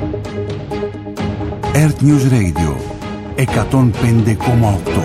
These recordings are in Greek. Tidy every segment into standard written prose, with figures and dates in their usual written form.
Earth News Radio 105,8.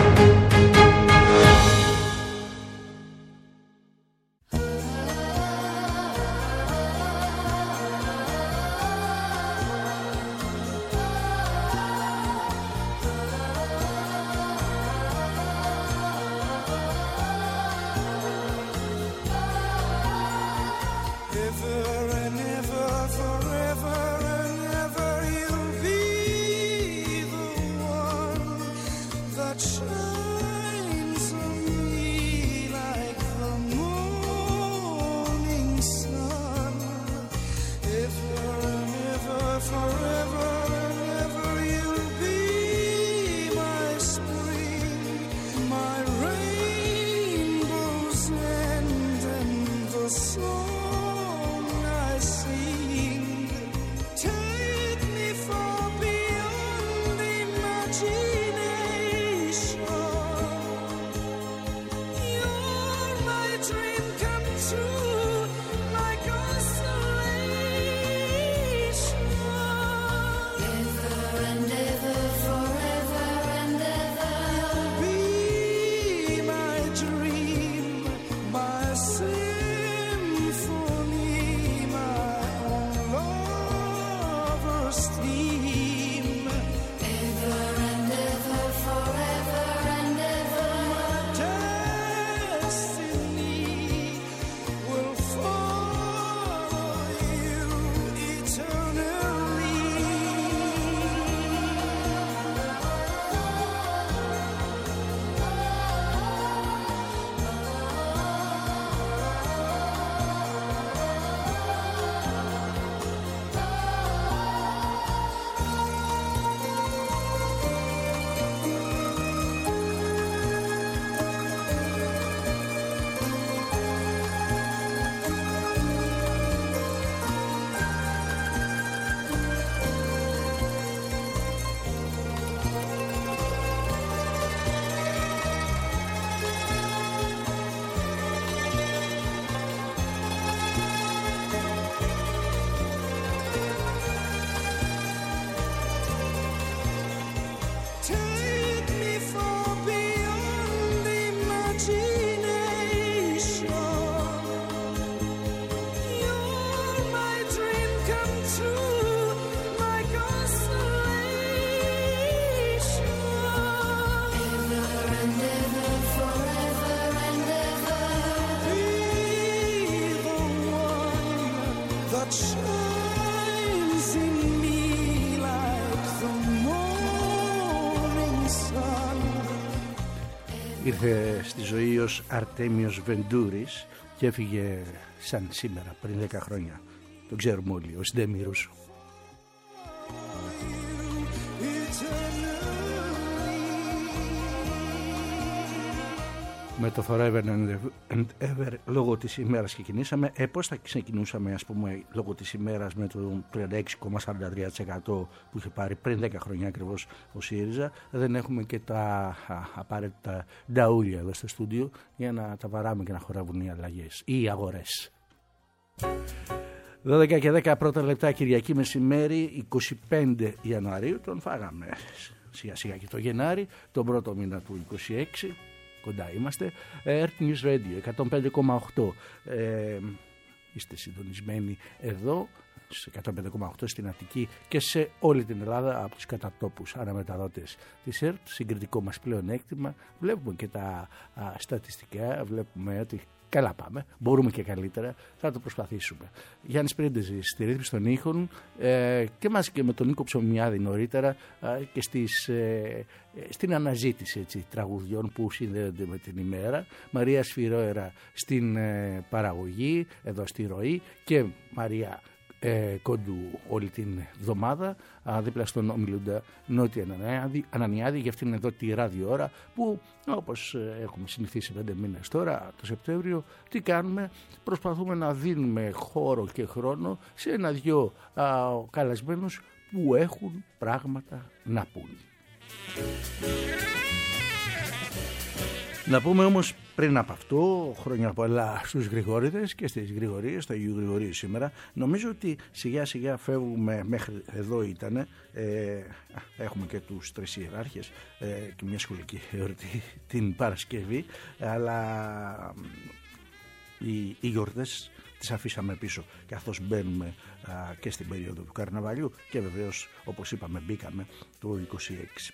Ήρθε στη ζωή ως Αρτέμιος Βεντούρης και έφυγε σαν σήμερα πριν 10 χρόνια. Τον ξέρουμε όλοι, ο Ντέμι Ρούσο. Με το Forever and Ever λόγω της ημέρας ξεκινήσαμε. Πώς θα ξεκινούσαμε, ας πούμε, λόγω της ημέρας με το 36,43% που είχε πάρει πριν 10 χρόνια ακριβώς ο ΣΥΡΙΖΑ. Δεν έχουμε και τα απαραίτητα νταούλια εδώ στο στούντιο για να τα βαράμε και να χορεύουν οι αλλαγές ή οι αγορές. 12 και 10 πρώτα λεπτά Κυριακή μεσημέρι, 25 Ιανουαρίου. Τον φάγαμε σιγά σιγά και το Γενάρη, τον πρώτο μήνα του 26. Κοντά είμαστε. Earth News Radio 105,8. Είστε συντονισμένοι εδώ σε 105,8 στην Αττική και σε όλη την Ελλάδα από τους κατατόπους αναμεταδότες της ΕΡΤ. Συγκριτικό μας πλεονέκτημα. Βλέπουμε και τα στατιστικά, βλέπουμε ότι καλά πάμε, μπορούμε και καλύτερα, θα το προσπαθήσουμε. Γιάννης Πρίντεζης στη ρύθμιση των ήχων και μαζί και με τον Νίκο Ψωμιάδη νωρίτερα και στην αναζήτηση τραγουδιών που συνδέονται με την ημέρα. Μαρία Σφυρόερα στην παραγωγή, εδώ στη ροή, και Μαρία Κόντου όλη την εβδομάδα δίπλα στον ομιλούντα Νότια Ανανιάδη για αυτήν εδώ τη ραδιόρα που, όπως έχουμε συνηθίσει 5 μήνες τώρα, το Σεπτέμβριο, τι κάνουμε? Προσπαθούμε να δίνουμε χώρο και χρόνο σε 1-2 καλεσμένους που έχουν πράγματα να πούν. Να πούμε όμως πριν από αυτό, χρόνια πολλά στους Γρηγόρηδες και στις Γρηγορίες, στο Αγίου Γρηγορίου σήμερα. Νομίζω ότι σιγά σιγά φεύγουμε, μέχρι εδώ ήτανε, έχουμε και τους τρεις ιεράρχες και μια σχολική εορτή την Παρασκευή, αλλά οι γιορτές τις αφήσαμε πίσω καθώς μπαίνουμε και στην περίοδο του καρναβαλιού και βεβαίως, όπως είπαμε, μπήκαμε το 26.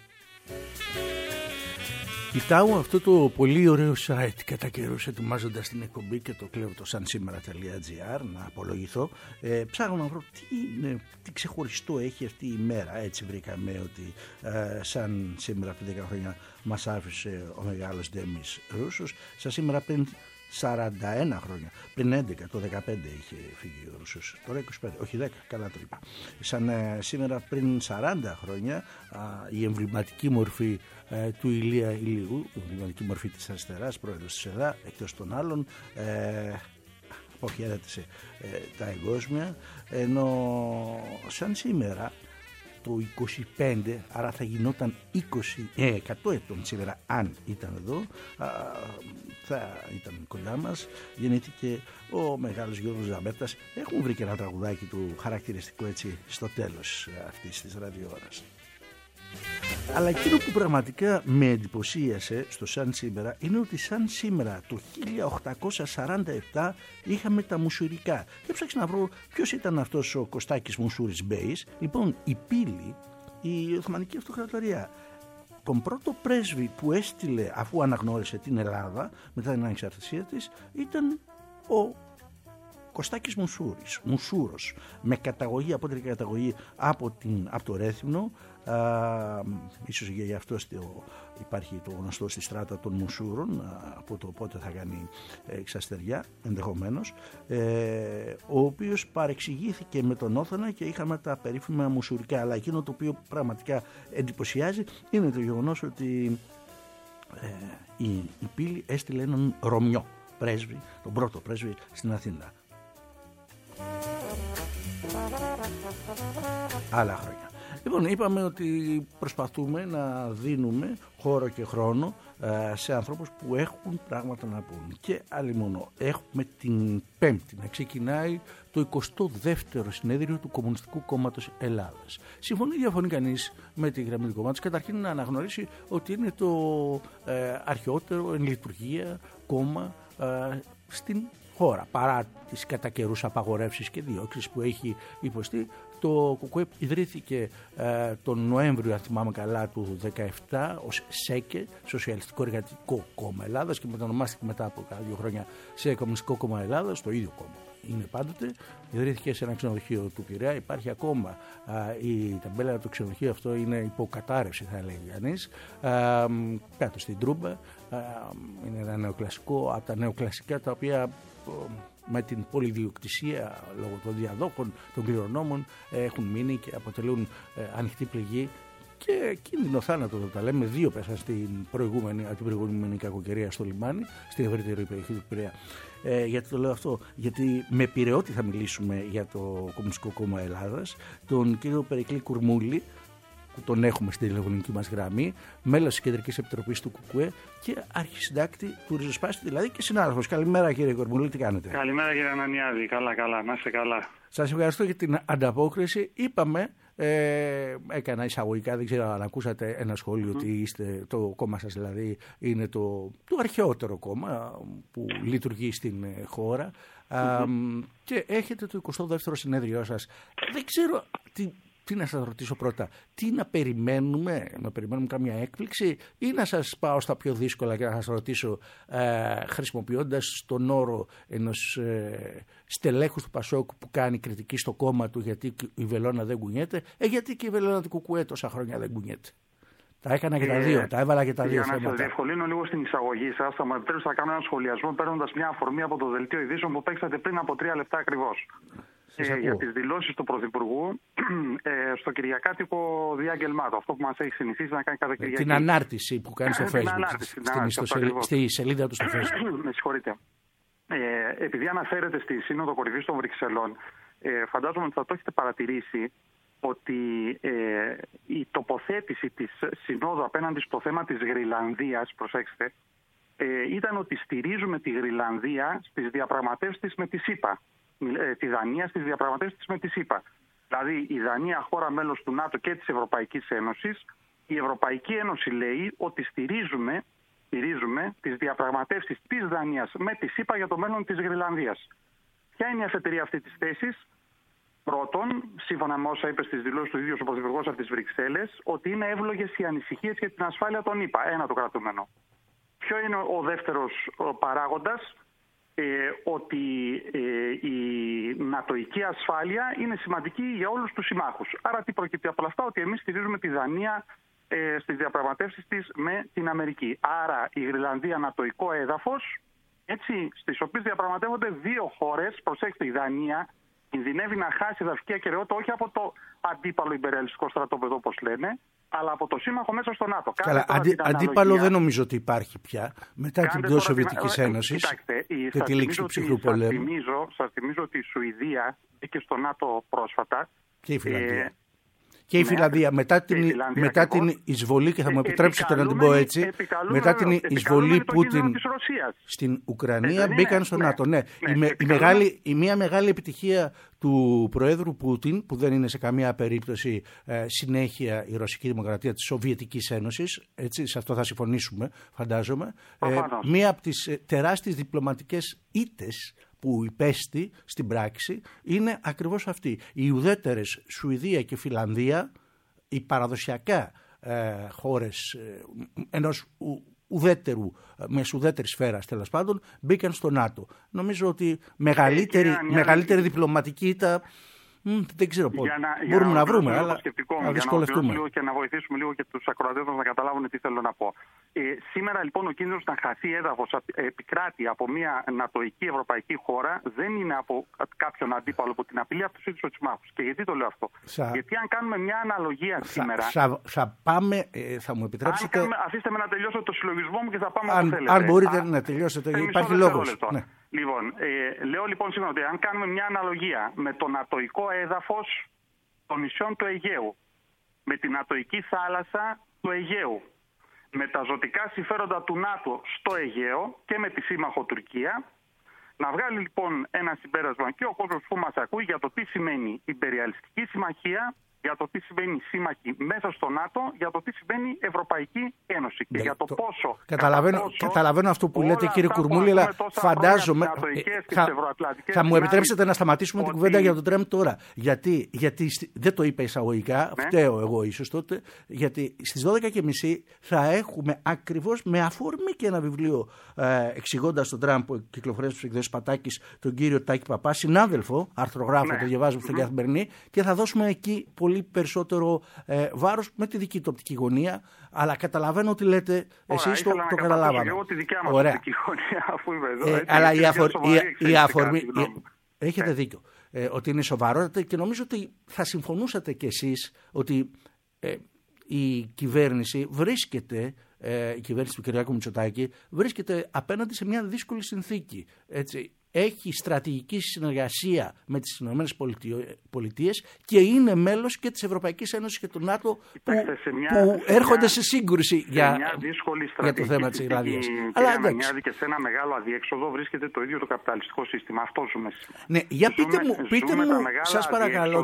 Κοιτάω αυτό το πολύ ωραίο site κατά καιρούς ετοιμάζοντας την εκπομπή και το κλέβω το sansimera.gr να απολογηθώ. Ψάχνω να βρω τι ξεχωριστό έχει αυτή η μέρα. Έτσι βρήκαμε ότι σαν σήμερα πριν 10 χρόνια μας άφησε ο μεγάλος Ντέμις Ρούσος. Σαν σήμερα πριν 41 χρόνια, πριν 11, το 15 είχε φύγει ο Ρούσος, τώρα 25, όχι 10, καλά το είπα. Σαν σήμερα πριν 40 χρόνια η εμβληματική μορφή του Ηλία Ηλίου, η εμβληματική μορφή της αριστεράς, πρόεδρος της ΕΔΑ, εκτός των άλλων, αποχαιρέτησε τα εγκόσμια, ενώ σαν σήμερα το 25, άρα θα γινόταν 100 ετών σήμερα αν ήταν εδώ, θα ήταν κοντά μας, γεννήθηκε ο μεγάλος Γιώργος Ζαμπέτας. Έχουν βρει και ένα τραγουδάκι του χαρακτηριστικό έτσι στο τέλος αυτής της ραδιόώρας. Αλλά εκείνο που πραγματικά με εντυπωσίασε στο σαν σήμερα είναι ότι σαν σήμερα το 1847 είχαμε τα μουσουρικά. Και έψαξα να βρω ποιος ήταν αυτός ο Κωστάκης Μουσούρης Μπέης. Λοιπόν, η Πύλη, η Οθωμανική Αυτοκρατορία, τον πρώτο πρέσβη που έστειλε αφού αναγνώρισε την Ελλάδα μετά την ανεξαρτησία της ήταν ο Κωστάκης Μουσούρος, με καταγωγή, απότερη καταγωγή από το Ρέθυμνο. Ίσως για αυτό υπάρχει το γνωστό στη στράτα των Μουσούρων, από το πότε θα κάνει Ξαστεριά ενδεχομένως, ο οποίος παρεξηγήθηκε με τον Όθωνα και είχαμε τα περίφημα μουσουρικά. Αλλά εκείνο το οποίο πραγματικά εντυπωσιάζει είναι το γεγονός ότι η Πύλη έστειλε έναν Ρωμιό πρέσβη, τον πρώτο πρέσβη στην Αθήνα. Άλλα χρόνια. Λοιπόν, είπαμε ότι προσπαθούμε να δίνουμε χώρο και χρόνο σε ανθρώπους που έχουν πράγματα να πούν. Και άλλη μόνο, έχουμε την Πέμπτη να ξεκινάει το 22ο συνέδριο του Κομμουνιστικού Κόμματος Ελλάδας. Συμφωνεί, διαφωνεί κανείς με τη γραμμή του κόμματος? Καταρχήν να αναγνωρίσει ότι είναι το αρχαιότερο εν λειτουργία κόμμα στην χώρα, παρά τις κατά καιρούς απαγορεύσεις και διώξεις που έχει υποστεί. Το ΚΚΕ ιδρύθηκε τον Νοέμβριο, αν θυμάμαι καλά, του 2017 ως ΣΕΚΕ, Σοσιαλιστικό Εργατικό Κόμμα Ελλάδας, και μετανομάστηκε μετά από κάνα 2 χρόνια σε Κομμουνιστικό Κόμμα Ελλάδας, το ίδιο κόμμα είναι πάντοτε. Ιδρύθηκε σε ένα ξενοδοχείο του Πειραιά, υπάρχει ακόμα η ταμπέλα του ξενοδοχείου, αυτό είναι υποκατάρρευση θα έλεγε κανείς, κάτω στην Τρούμπα. Είναι ένα νεοκλασικό, από τα νεοκλασικά τα οποία με την πολυδιοκτησία λόγω των διαδόχων, των κληρονόμων, έχουν μείνει και αποτελούν ανοιχτή πληγή και κίνδυνο θάνατο, τα λέμε. 2 πέσαν την προηγούμενη κακοκαιρία στο λιμάνι, στην ευρύτερη περιοχή του Πειραιά. Γιατί το λέω αυτό? Γιατί με Πειραιώτη θα μιλήσουμε για το Κομμουνιστικό Κόμμα Ελλάδας, τον κύριο Περικλή Κουρμούλη, που τον έχουμε στην τηλεφωνική μας γραμμή, μέλος της Κεντρικής Επιτροπής του ΚΚΕ και αρχισυντάκτη του Ριζοσπάστη, δηλαδή, και συνάδελφος. Καλημέρα κύριε Κορμούλη, τι κάνετε? Καλημέρα κύριε Ανανιάδη, καλά, να είστε καλά. Σας ευχαριστώ για την ανταπόκριση. Είπαμε, έκανα εισαγωγικά, δεν ξέρω αν ακούσατε ένα σχόλιο ότι το κόμμα σας δηλαδή είναι το αρχαιότερο κόμμα που λειτουργεί στην χώρα, και έχετε το 22ο συνέδριό σας. Δεν ξέρω τι να σας ρωτήσω πρώτα, τι να περιμένουμε κάμια έκπληξη, ή να σας πάω στα πιο δύσκολα και να σας ρωτήσω, χρησιμοποιώντας τον όρο ενός στελέχους του Πασόκ που κάνει κριτική στο κόμμα του γιατί η βελόνα δεν κουνιέται, γιατί και η βελόνα του ΚΚΕ τόσα χρόνια δεν κουνιέται? Τα έκανα και τα δύο, τα έβαλα και τα δύο θέματα. Για να σας διευκολύνω λίγο στην εισαγωγή σας, θα μου επιτρέψετε να κάνω ένα σχολιασμό παίρνοντας μια αφορμή από το δελτίο ειδήσεων που παίξατε πριν από 3 λεπτά ακριβώς. Για τις δηλώσεις του Πρωθυπουργού στο κυριακάτικο διάγγελμά του, αυτό που μας έχει συνηθίσει να κάνει κάθε Κυριακή. Την ανάρτηση που κάνει στο Facebook, στη σελίδα του στο Facebook. Με συγχωρείτε. Επειδή αναφέρεται στη Σύνοδο Κορυφής των Βρυξελών, φαντάζομαι ότι θα το έχετε παρατηρήσει ότι η τοποθέτηση της Συνόδου απέναντι στο θέμα της Γροιλανδίας, προσέξτε, ήταν ότι στηρίζουμε τη Γροιλανδία στις διαπραγματεύσεις της με τη ΣΥΠΑ. Τη Δανία στις διαπραγματεύσεις της με τη ΣΥΠΑ. Δηλαδή η Δανία, χώρα μέλος του ΝΑΤΟ και της Ευρωπαϊκής Ένωσης, η Ευρωπαϊκή Ένωση λέει ότι στηρίζουμε τις διαπραγματεύσεις της Δανίας με τη ΣΥΠΑ για το μέλλον της Γροιλανδίας. Ποια είναι η αφετηρία αυτή της θέσης? Πρώτον, σύμφωνα με όσα είπε στις δηλώσεις του ίδιου ο Πρωθυπουργός από τις Βρυξέλλες, ότι είναι εύλογες οι ανησυχίες για την ασφάλεια των ΗΠΑ. Ένα το κρατούμενο. Ποιο είναι ο δεύτερος παράγοντας? Ότι η νατοϊκή ασφάλεια είναι σημαντική για όλους τους συμμάχους. Άρα τι προκύπτει από όλα αυτά? Ότι εμείς στηρίζουμε τη Δανία στις διαπραγματεύσεις της με την Αμερική. Άρα η Γροιλανδία νατοϊκό έδαφος, έτσι, στις οποίες διαπραγματεύονται δύο χώρες. Προσέξτε, η Δανία κινδυνεύει να χάσει εδαφική ακεραιότητα όχι από το αντίπαλο υπερρεαλιστικό στρατόπεδο όπως λένε, αλλά από το σύμμαχο μέσα στο ΝΑΤΟ. Καλά, αντίπαλο δεν νομίζω ότι υπάρχει πια μετά την πτώση Σοβιετικής Ένωσης και τη λήξη του ψυχρού πολέμου. Σας θυμίζω ότι η Σουηδία μπήκε στο ΝΑΤΟ πρόσφατα. Και η Φιλανδία. Και η Φιλανδία μετά την εισβολή, και θα μου επιτρέψετε να την πω έτσι, μετά την εισβολή Πούτιν στην Ουκρανία μπήκαν στο ΝΑΤΟ. Ναι. Η μία μεγάλη επιτυχία του Προέδρου Πούτιν, που δεν είναι σε καμία περίπτωση συνέχεια η Ρωσική Δημοκρατία της Σοβιετικής Ένωσης, έτσι, σε αυτό θα συμφωνήσουμε φαντάζομαι, μία από τις τεράστιες διπλωματικές ήττες που υπέστη στην πράξη είναι ακριβώς αυτή. Οι ουδέτερες Σουηδία και Φιλανδία, οι παραδοσιακά χώρες ενός ουδέτερης σφαίρας τέλος πάντων, μπήκαν στο ΝΑΤΟ. Νομίζω ότι μεγαλύτερη διπλωματική ήττα δεν ξέρω πώς. Μπορούμε να βρούμε, αλλά να δυσκολευτούμε. Και να βοηθήσουμε λίγο και τους ακροατές να καταλάβουν τι θέλω να πω. Σήμερα λοιπόν ο κίνδυνος να χαθεί έδαφος επικράτει από μια νατοϊκή ευρωπαϊκή χώρα δεν είναι από κάποιον αντίπαλο, από την απειλή από τους ίδιους τους συμμάχους. Και γιατί το λέω αυτό? Γιατί αν κάνουμε μια αναλογία σήμερα. Θα μου επιτρέψετε. Αφήστε με να τελειώσω το συλλογισμό μου και θα πάμε όπου θέλετε. Αν μπορείτε να τελειώσετε, υπάρχει λόγος. Λοιπόν, λέω λοιπόν σήμερα ότι αν κάνουμε μια αναλογία με το νατοϊκό έδαφος των νησιών του Αιγαίου, με την νατοϊκή θάλασσα του Αιγαίου, με τα ζωτικά συμφέροντα του ΝΑΤΟ στο Αιγαίο και με τη σύμμαχο Τουρκία, να βγάλει λοιπόν ένα συμπέρασμα και ο κόσμος που μας ακούει για το τι σημαίνει υπεριαλιστική συμμαχία, για το τι σημαίνει σύμμαχοι μέσα στο ΝΑΤΟ, για το τι σημαίνει Ευρωπαϊκή Ένωση και για το πόσο. Καταλαβαίνω αυτό που λέτε, κύριε Κουρμούλη, αλλά φαντάζομαι. Θα μου επιτρέψετε να σταματήσουμε την κουβέντα για το Τραμπ τώρα. Γιατί δεν το είπα εισαγωγικά, φταίω εγώ ίσως τότε, γιατί στις 12:30 θα έχουμε ακριβώς με αφορμή και ένα βιβλίο εξηγώντας τον Τραμπ που κυκλοφορεί στους εκδόσεις Πατάκης, τον κύριο Τάκη Παπά, συνάδελφο, αρθρογράφο, το διαβάζουμε στην Καθημερινή, και θα δώσουμε εκεί πολύ περισσότερο βάρος με τη δική του οπτική γωνία, αλλά καταλαβαίνω ότι λέτε εσείς το καταλάβαμε. Εγώ τη δικιά μας οπτική γωνία, αφού είμαι εδώ. Αλλά η αφορμή. Έχετε δίκιο ότι είναι σοβαρότητα και νομίζω ότι θα συμφωνούσατε κι εσείς ότι η κυβέρνηση βρίσκεται. Η κυβέρνηση του Κυριάκου Μητσοτάκη βρίσκεται απέναντι σε μια δύσκολη συνθήκη. Έτσι. Έχει στρατηγική συνεργασία με τις ΗΠΑ και είναι μέλος και της Ευρωπαϊκής Ένωσης και του ΝΑΤΟ που έρχονται σε σύγκρουση για το θέμα της Ιρλανδίας. Αλλά εντάξει. Και σε ένα μεγάλο αδιέξοδο βρίσκεται το ίδιο το καπιταλιστικό σύστημα. Αυτό ζούμε σήμερα. Ναι, για πείτε μου, σας παρακαλώ,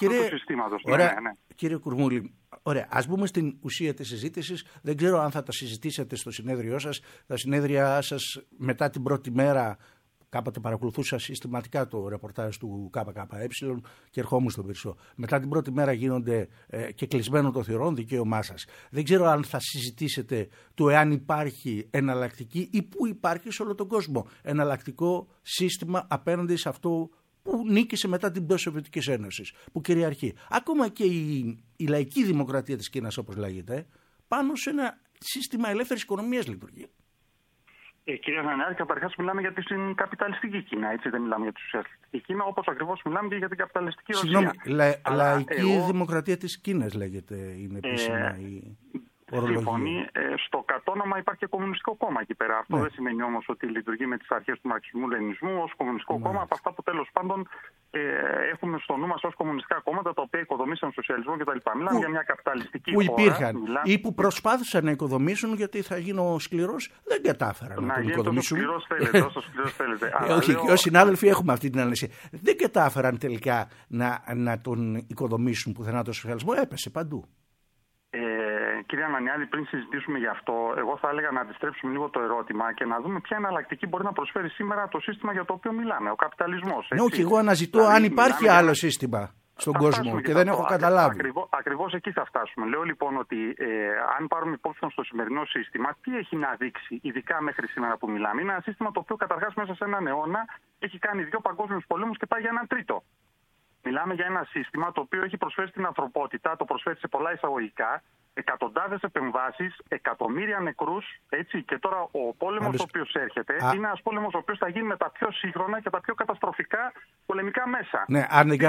κύριε Κουρμούλη, ωραία, ας μπούμε στην ουσία της συζήτησης. Δεν ξέρω αν θα τα συζητήσετε στο συνέδριό σας. Τα συνέδρια σας μετά την πρώτη μέρα. Κάποτε παρακολουθούσα συστηματικά το ρεπορτάζ του ΚΚΕ και ερχόμουν στον Πυρσό. Μετά την πρώτη μέρα γίνονται και κλεισμένο το θυρών δικαίωμά σας. Δεν ξέρω αν θα συζητήσετε το εάν υπάρχει εναλλακτική ή πού υπάρχει σε όλο τον κόσμο εναλλακτικό σύστημα απέναντι σε αυτό που νίκησε μετά την πτώση Σοβιετικής Ένωσης, που κυριαρχεί. Ακόμα και η λαϊκή δημοκρατία της Κίνας, όπως λέγεται, πάνω σε ένα σύστημα ελεύθερης οικονομίας λειτουργεί. Κύριε Νανιάδη, καταρχάς μιλάμε για την καπιταλιστική Κίνα, έτσι, δεν μιλάμε για τη σοσιαλιστική Κίνα, όπως ακριβώς μιλάμε και για την καπιταλιστική Ρωσία. Συγγνώμη, λαϊκή δημοκρατία της Κίνας λέγεται, είναι επίσημα Συμφωνεί. Στο κατόνομα υπάρχει και κομμουνιστικό κόμμα εκεί πέρα. Αυτό δεν σημαίνει όμως ότι λειτουργεί με τις αρχές του μαρξισμού-λενινισμού ως κομμουνιστικό κόμμα, από αυτά που τέλος πάντων έχουμε στο νου μας ως κομμουνιστικά κόμματα τα οποία οικοδομήσαν σοσιαλισμό κτλ. Μιλάμε για μια καπιταλιστική χώρα. Που υπήρχαν ή που προσπάθησαν να οικοδομήσουν, γιατί θα γίνω σκληρός, δεν κατάφεραν να τον οικοδομήσουν. Όσο σκληρός θέλετε. Όχι, ως συνάδελφοι έχουμε αυτή την ανάλυση. Δεν κατάφεραν τελικά να τον οικοδομήσουν πουθενά το σοσιαλισμό, έπεσε παντού. Κύριε Ανανιάδη, πριν συζητήσουμε γι' αυτό, εγώ θα έλεγα να αντιστρέψουμε λίγο το ερώτημα και να δούμε ποια εναλλακτική μπορεί να προσφέρει σήμερα το σύστημα για το οποίο μιλάμε, ο καπιταλισμός. Ναι, όχι, εγώ αναζητώ αν υπάρχει άλλο σύστημα στον κόσμο και δεν έχω καταλάβει. Ακριβώς εκεί θα φτάσουμε. Λέω λοιπόν ότι αν πάρουμε υπόψη στο σημερινό σύστημα, τι έχει να δείξει, ειδικά μέχρι σήμερα που μιλάμε. Είναι ένα σύστημα το οποίο καταρχάς μέσα σε έναν αιώνα έχει κάνει 2 παγκόσμιους πολέμους και πάει για έναν τρίτο. Μιλάμε για ένα σύστημα το οποίο έχει προσφέρει στην ανθρωπότητα, το προσφέρει σε πολλά εισαγωγικά, εκατοντάδες επεμβάσεις, εκατομμύρια νεκρούς, έτσι. Και τώρα ο πόλεμος ο οποίος έρχεται είναι ένας πόλεμος ο οποίος θα γίνει με τα πιο σύγχρονα και τα πιο καταστροφικά πολεμικά μέσα. Ναι,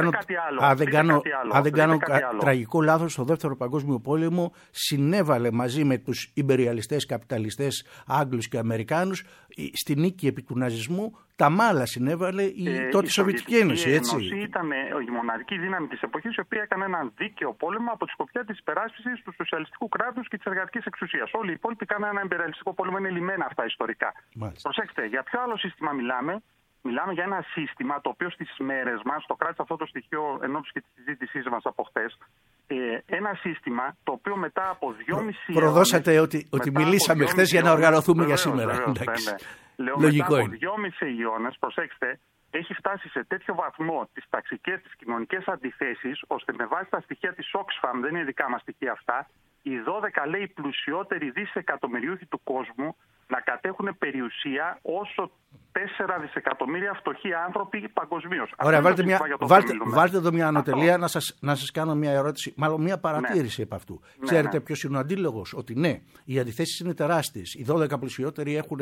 αν δεν κάνω τραγικό λάθος, στο Δεύτερο Παγκόσμιο Πόλεμο συνέβαλε μαζί με τους ιμπεριαλιστές, καπιταλιστές, Άγγλους και Αμερικάνους στη νίκη επί του ναζισμού. Τα μάλα συνέβαλε η τότε Σοβιετική Ένωση, έτσι. Η Ένωση ήταν η μοναδική δύναμη της εποχής, η οποία έκανε έναν δίκαιο πόλεμο από τη σκοπιά της υπεράσπισης του σοσιαλιστικού κράτους και της εργατικής εξουσίας. Όλοι οι υπόλοιποι κάνανε ένα ιμπεριαλιστικό πόλεμο, είναι λυμμένα αυτά ιστορικά. Μάλιστα. Προσέξτε, για ποιο άλλο σύστημα μιλάμε? Μιλάμε για ένα σύστημα το οποίο στις μέρες μας, το κράτησα αυτό το στοιχείο ενώπιση και τη συζήτησή μας από χθες, ένα σύστημα το οποίο μετά από 2,5 προδώσατε ότι μιλήσαμε χθες για να οργανωθούμε για σήμερα. Λέω μετά από 2,5 αιώνες, προσέξτε, έχει φτάσει σε τέτοιο βαθμό τις ταξικές, τις κοινωνικές αντιθέσεις, ώστε με βάση τα στοιχεία της Oxfam, δεν είναι δικά μας στοιχεία αυτά, οι 12 λέει πλουσιότεροι δισεκατομμυριούχοι του κόσμου να κατέχουν περιουσία όσο 4 δισεκατομμύρια φτωχοί άνθρωποι παγκοσμίως. Ωραία, βάλτε εδώ μια ανωτελεία να σας κάνω μια ερώτηση, μάλλον μια παρατήρηση επ' αυτού. Ξέρετε ποιος είναι ο αντίλογος? Ότι ναι, οι αντιθέσεις είναι τεράστιες. Οι 12 πλουσιότεροι έχουν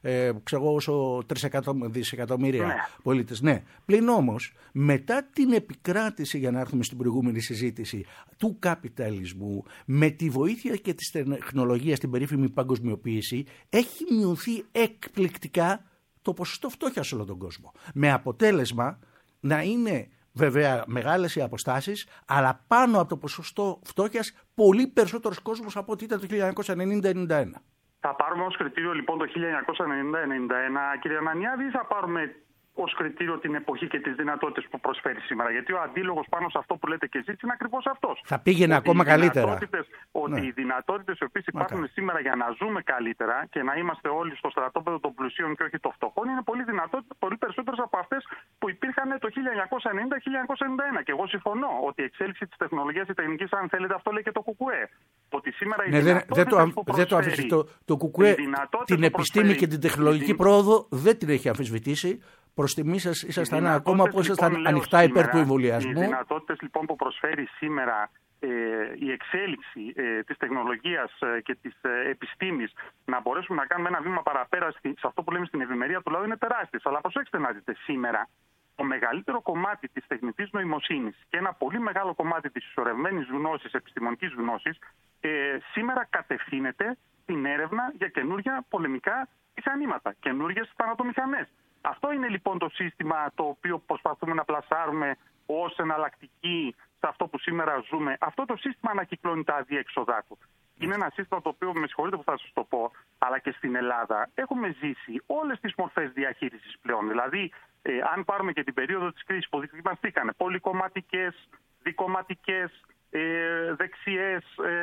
όσο 3 δισεκατομμύρια πολίτες. Ναι. Πλην όμως, μετά την επικράτηση, για να έρθουμε στην προηγούμενη συζήτηση, του καπιταλισμού, με τη βοήθεια και της τεχνολογίας, την περίφημη παγκοσμιοποίηση, έχει μειωθεί εκπληκτικά το ποσοστό φτώχειας σε όλο τον κόσμο. Με αποτέλεσμα να είναι βέβαια μεγάλες οι αποστάσεις, αλλά πάνω από το ποσοστό φτώχειας πολύ περισσότερος κόσμος από ό,τι ήταν το 1990-91. Θα πάρουμε ως κριτήριο λοιπόν το 1990-91, κύριε Ανανιάδη, ή θα πάρουμε ως κριτήριο την εποχή και τις δυνατότητες που προσφέρει σήμερα? Γιατί ο αντίλογος πάνω σε αυτό που λέτε και εσείς είναι ακριβώς αυτός. Θα πήγαινε ακόμα καλύτερα. Ότι οι δυνατότητες οι οποίες υπάρχουν σήμερα για να ζούμε καλύτερα και να είμαστε όλοι στο στρατόπεδο των πλουσίων και όχι των φτωχών είναι πολύ περισσότερες από αυτές που υπήρχαν το 1990-1991. Και εγώ συμφωνώ ότι η εξέλιξη της τεχνολογίας, η τεχνικής, αν θέλετε, αυτό λέει και το ΚΚΕ. Ότι σήμερα δεν το αφήσει. Το ΚΚΕ την επιστήμη και την τεχνολογική πρόοδο δεν την έχει αμφισβητήσει. Προς τιμή σας ήσασταν ακόμα που ήσασταν ανοιχτά υπέρ του εμβολιασμού. Οι δυνατότητες λοιπόν που προσφέρει σήμερα η εξέλιξη της τεχνολογίας και της επιστήμης να μπορέσουμε να κάνουμε ένα βήμα παραπέρα σε αυτό που λέμε στην ευημερία του λαού είναι τεράστιες. Αλλά προσέξτε να δείτε, σήμερα το μεγαλύτερο κομμάτι της τεχνητής νοημοσύνης και ένα πολύ μεγάλο κομμάτι της ισορρευμένης γνώσης, επιστημονικής γνώσης, σήμερα κατευθύνεται στην έρευνα για καινούργια πολεμικά μηχανήματα, καινούργιες θανατομηχανές. Αυτό είναι λοιπόν το σύστημα το οποίο προσπαθούμε να πλασάρουμε ως εναλλακτική σε αυτό που σήμερα ζούμε. Αυτό το σύστημα ανακυκλώνει τα αδιέξοδά του. Είναι ένα σύστημα το οποίο, με συγχωρείτε που θα σας το πω, αλλά και στην Ελλάδα έχουμε ζήσει όλες τις μορφές διαχείρισης πλέον. Δηλαδή, αν πάρουμε και την περίοδο της κρίσης που δοκιμαστήκανε, πολυκομματικές, δικομματικές, δεξιές,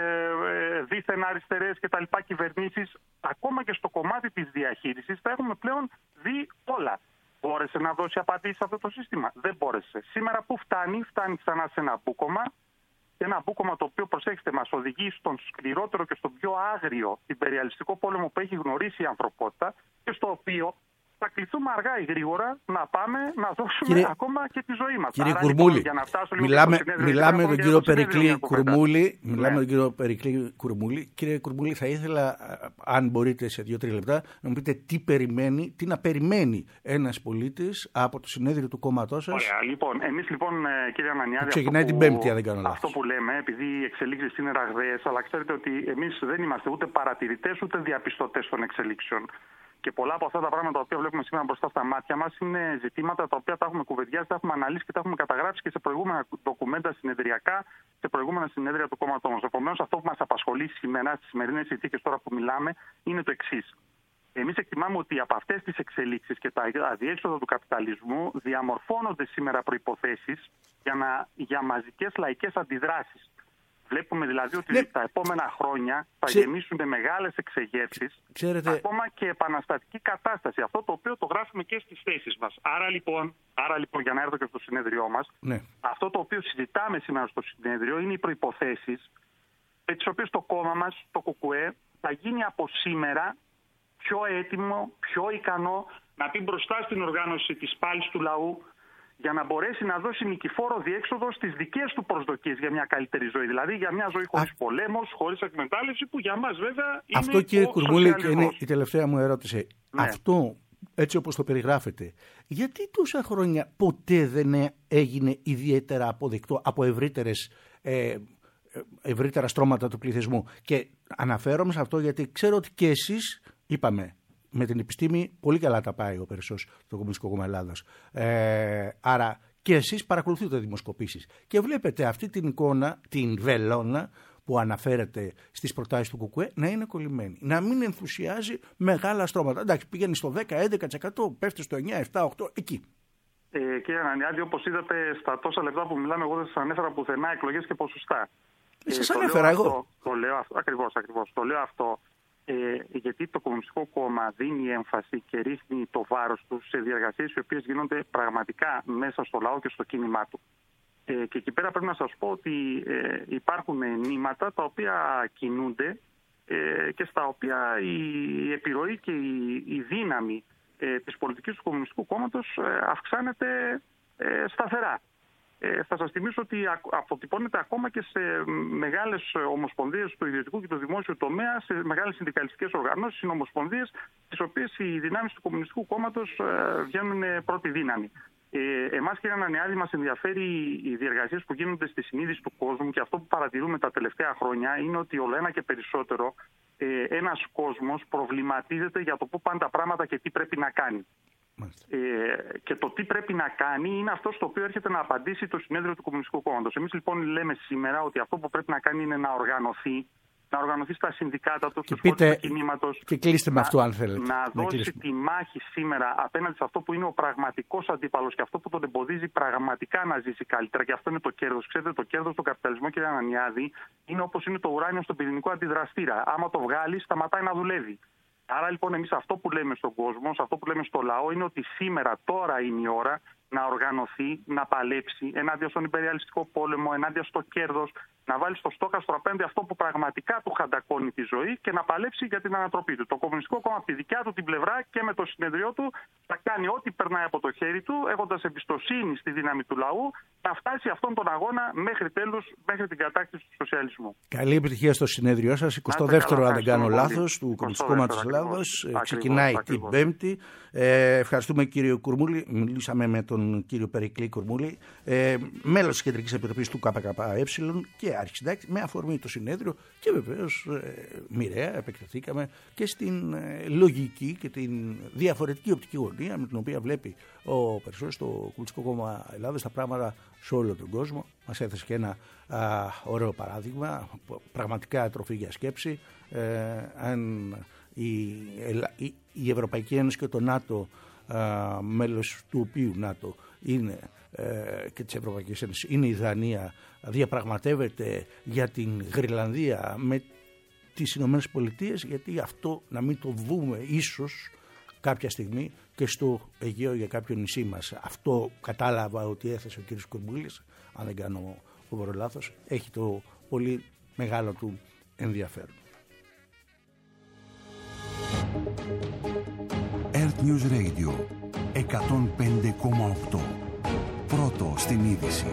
δίθεν αριστερές κτλ. Κυβερνήσεις, ακόμα και στο κομμάτι της διαχείρισης θα έχουμε πλέον δει όλα. Μπόρεσε να δώσει απαντήσεις σε αυτό το σύστημα? Δεν μπόρεσε. Σήμερα που φτάνει ξανά σε ένα μπούκομα. Ένα μπούκομα το οποίο, προσέξτε, μας οδηγεί στον σκληρότερο και στον πιο άγριο υπεριαλιστικό πόλεμο που έχει γνωρίσει η ανθρωπότητα και στο οποίο θα κληθούμε αργά ή γρήγορα να πάμε να δώσουμε ακόμα και τη ζωή μας. Κύριε Κουρμούλη, μιλάμε με τον κύριο Περικλή Κουρμούλη. Κύριε Κουρμούλη, θα ήθελα, αν μπορείτε σε 2-3 λεπτά, να μου πείτε τι να περιμένει ένας πολίτης από το συνέδριο του κόμματός σας. Ωραία, λοιπόν, εμείς κύριε Ανανιάδη, ξεκινάει την Πέμπτη, αν δεν κάνω λάθος. Αυτό που λέμε, επειδή οι εξελίξεις είναι ραγδαίες, αλλά ξέρετε ότι εμείς δεν είμαστε ούτε παρατηρητές ούτε διαπιστωτές των εξελίξεων. Και πολλά από αυτά τα πράγματα τα οποία βλέπουμε σήμερα μπροστά στα μάτια μας είναι ζητήματα τα οποία τα έχουμε κουβεντιάσει, τα έχουμε αναλύσει και τα έχουμε καταγράψει και σε προηγούμενα ντοκουμέντα συνεδριακά, σε προηγούμενα συνέδρια του κόμματός μας. Επομένως, αυτό που μας απασχολεί σήμερα, στις σημερινές συνθήκες τώρα που μιλάμε, είναι το εξής. Εμείς εκτιμάμε ότι από αυτές τις εξελίξεις και τα αδιέξοδα του καπιταλισμού διαμορφώνονται σήμερα προϋποθέσεις για μαζικές λαϊκές αντιδράσεις. Βλέπουμε δηλαδή ότι τα επόμενα χρόνια θα γεμίσουν μεγάλες εξεγέρσεις, ακόμα και επαναστατική κατάσταση. Αυτό το οποίο το γράφουμε και στις θέσεις μας. Άρα λοιπόν, για να έρθω και στο συνέδριό μας, αυτό το οποίο συζητάμε σήμερα στο συνέδριο είναι οι προϋποθέσεις με τις οποίες το κόμμα μας, το ΚΚΕ, θα γίνει από σήμερα πιο έτοιμο, πιο ικανό να πει μπροστά στην οργάνωση της πάλης του λαού, για να μπορέσει να δώσει νικηφόρο διέξοδο στις δικές του προσδοκίες για μια καλύτερη ζωή. Δηλαδή για μια ζωή χωρίς πολέμος, χωρίς εκμετάλλευση, που για μας βέβαια είναι αυτό, κύριε Κουρμούλη, και είναι η τελευταία μου ερώτηση. Ναι. Αυτό, έτσι όπως το περιγράφετε, γιατί τόσα χρόνια ποτέ δεν έγινε ιδιαίτερα αποδεκτό από ευρύτερα στρώματα του πληθυσμού? Και αναφέρομαι σε αυτό γιατί ξέρω ότι και εσείς, είπαμε, με την επιστήμη πολύ καλά τα πάει ο Περισσός, το Κομμουνιστικό Κόμμα Ελλάδας. Άρα και εσείς παρακολουθείτε δημοσκοπήσεις και βλέπετε αυτή την εικόνα, την βελόνα που αναφέρεται στις προτάσεις του ΚΚΕ να είναι κολλημένη. Να μην ενθουσιάζει μεγάλα στρώματα. Εντάξει, πηγαίνει στο 10-11%, πέφτει στο 9-7-8%, εκεί. Κύριε Ανανιάδη, όπως είδατε στα τόσα λεπτά που μιλάμε, εγώ δεν σας ανέφερα πουθενά εκλογές και ποσοστά. Σας ανέφερα εγώ. Το λέω αυτό, ακριβώς. Το λέω αυτό. Γιατί το Κομμουνιστικό Κόμμα δίνει έμφαση και ρίχνει το βάρος του σε διεργασίες οι οποίες γίνονται πραγματικά μέσα στο λαό και στο κίνημά του. Και εκεί πέρα πρέπει να σας πω ότι υπάρχουν νήματα τα οποία κινούνται και στα οποία η επιρροή και η δύναμη της πολιτικής του Κομμουνιστικού Κόμματος αυξάνεται σταθερά. Θα σας θυμίσω ότι αποτυπώνεται ακόμα και σε μεγάλες ομοσπονδίες του ιδιωτικού και του δημόσιου τομέα, σε μεγάλες συνδικαλιστικές οργανώσεις, συνομοσπονδίες, τις οποίες οι δυνάμεις του Κομμουνιστικού Κόμματος βγαίνουν πρώτη δύναμη. Εμάς, κύριε Ανανιάδη, μας ενδιαφέρει οι διεργασίες που γίνονται στη συνείδηση του κόσμου, και αυτό που παρατηρούμε τα τελευταία χρόνια είναι ότι όλο ένα και περισσότερο ένας κόσμος προβληματίζεται για το πού πάνε τα πράγματα και τι πρέπει να κάνει. Και το τι πρέπει να κάνει είναι αυτό στο οποίο έρχεται να απαντήσει το συνέδριο του Κομμουνιστικού Κόμματος. Εμείς λοιπόν λέμε σήμερα ότι αυτό που πρέπει να κάνει είναι να οργανωθεί στα συνδικάτα του, στους χώρους του κινήματος. Και κλείστε με αυτό, αν θέλετε. Να δώσει τη μάχη σήμερα απέναντι σε αυτό που είναι ο πραγματικός αντίπαλος και αυτό που τον εμποδίζει πραγματικά να ζήσει καλύτερα. Και αυτό είναι το κέρδος. Ξέρετε, το κέρδος στον καπιταλισμό, κύριε Ανανιάδη, είναι όπως είναι το ουράνιο στον πυρηνικό αντιδραστήρα. Άμα το βγάλει, σταματάει να δουλεύει. Άρα λοιπόν εμείς αυτό που λέμε στον κόσμο, αυτό που λέμε στο λαό, είναι ότι σήμερα, τώρα είναι η ώρα να οργανωθεί, να παλέψει ενάντια στον υπεριαλιστικό πόλεμο, ενάντια στο κέρδος, να βάλει στο στόχαστρο απέναντι αυτό που πραγματικά του χαντακώνει τη ζωή και να παλέψει για την ανατροπή του. Το Κομμουνιστικό Κόμμα από τη δικιά του την πλευρά και με το συνεδριό του θα κάνει ό,τι περνάει από το χέρι του, έχοντας εμπιστοσύνη στη δύναμη του λαού, να φτάσει αυτόν τον αγώνα μέχρι τέλους, μέχρι την κατάκτηση του σοσιαλισμού. Καλή επιτυχία στο συνέδριό σας, 22ο αν δεν κάνω λάθος, του Κομμουνιστικού Κόμματος Ελλάδος. Ξεκινάει την Πέμπτη. Ευχαριστούμε, κύριο Κουρμούλη. Μιλήσαμε με τον κύριο Περικλή Κουρμούλη, μέλος της Κεντρικής Επιτροπής του ΚΚΕ και αρχισυντάκτη, με αφορμή το συνέδριο, και βεβαίως μοιραία επεκταθήκαμε και στην λογική και την διαφορετική οπτική γωνία με την οποία βλέπει ο Περισσός στο Κομμουνιστικό Κόμμα Ελλάδος τα πράγματα σε όλο τον κόσμο. Μας έθεσε και ένα ωραίο παράδειγμα, πραγματικά τροφή για σκέψη. Αν η Ευρωπαϊκή Ένωση και το ΝΑΤΟ, μέλος του οποίου ΝΑΤΟ είναι και της Ευρωπαϊκής Ένωσης είναι η Δανία, διαπραγματεύεται για την Γρυλανδία με τις Ηνωμένες Πολιτείες, γιατί αυτό να μην το δούμε ίσως κάποια στιγμή και στο Αιγαίο για κάποιο νησί μας. Αυτό κατάλαβα ότι έθεσε ο κ. Κουρμούλης, αν δεν κάνω φοβερό λάθος, έχει το πολύ μεγάλο του ενδιαφέρον. Earth News Radio 105,8. Πρώτο στην είδηση.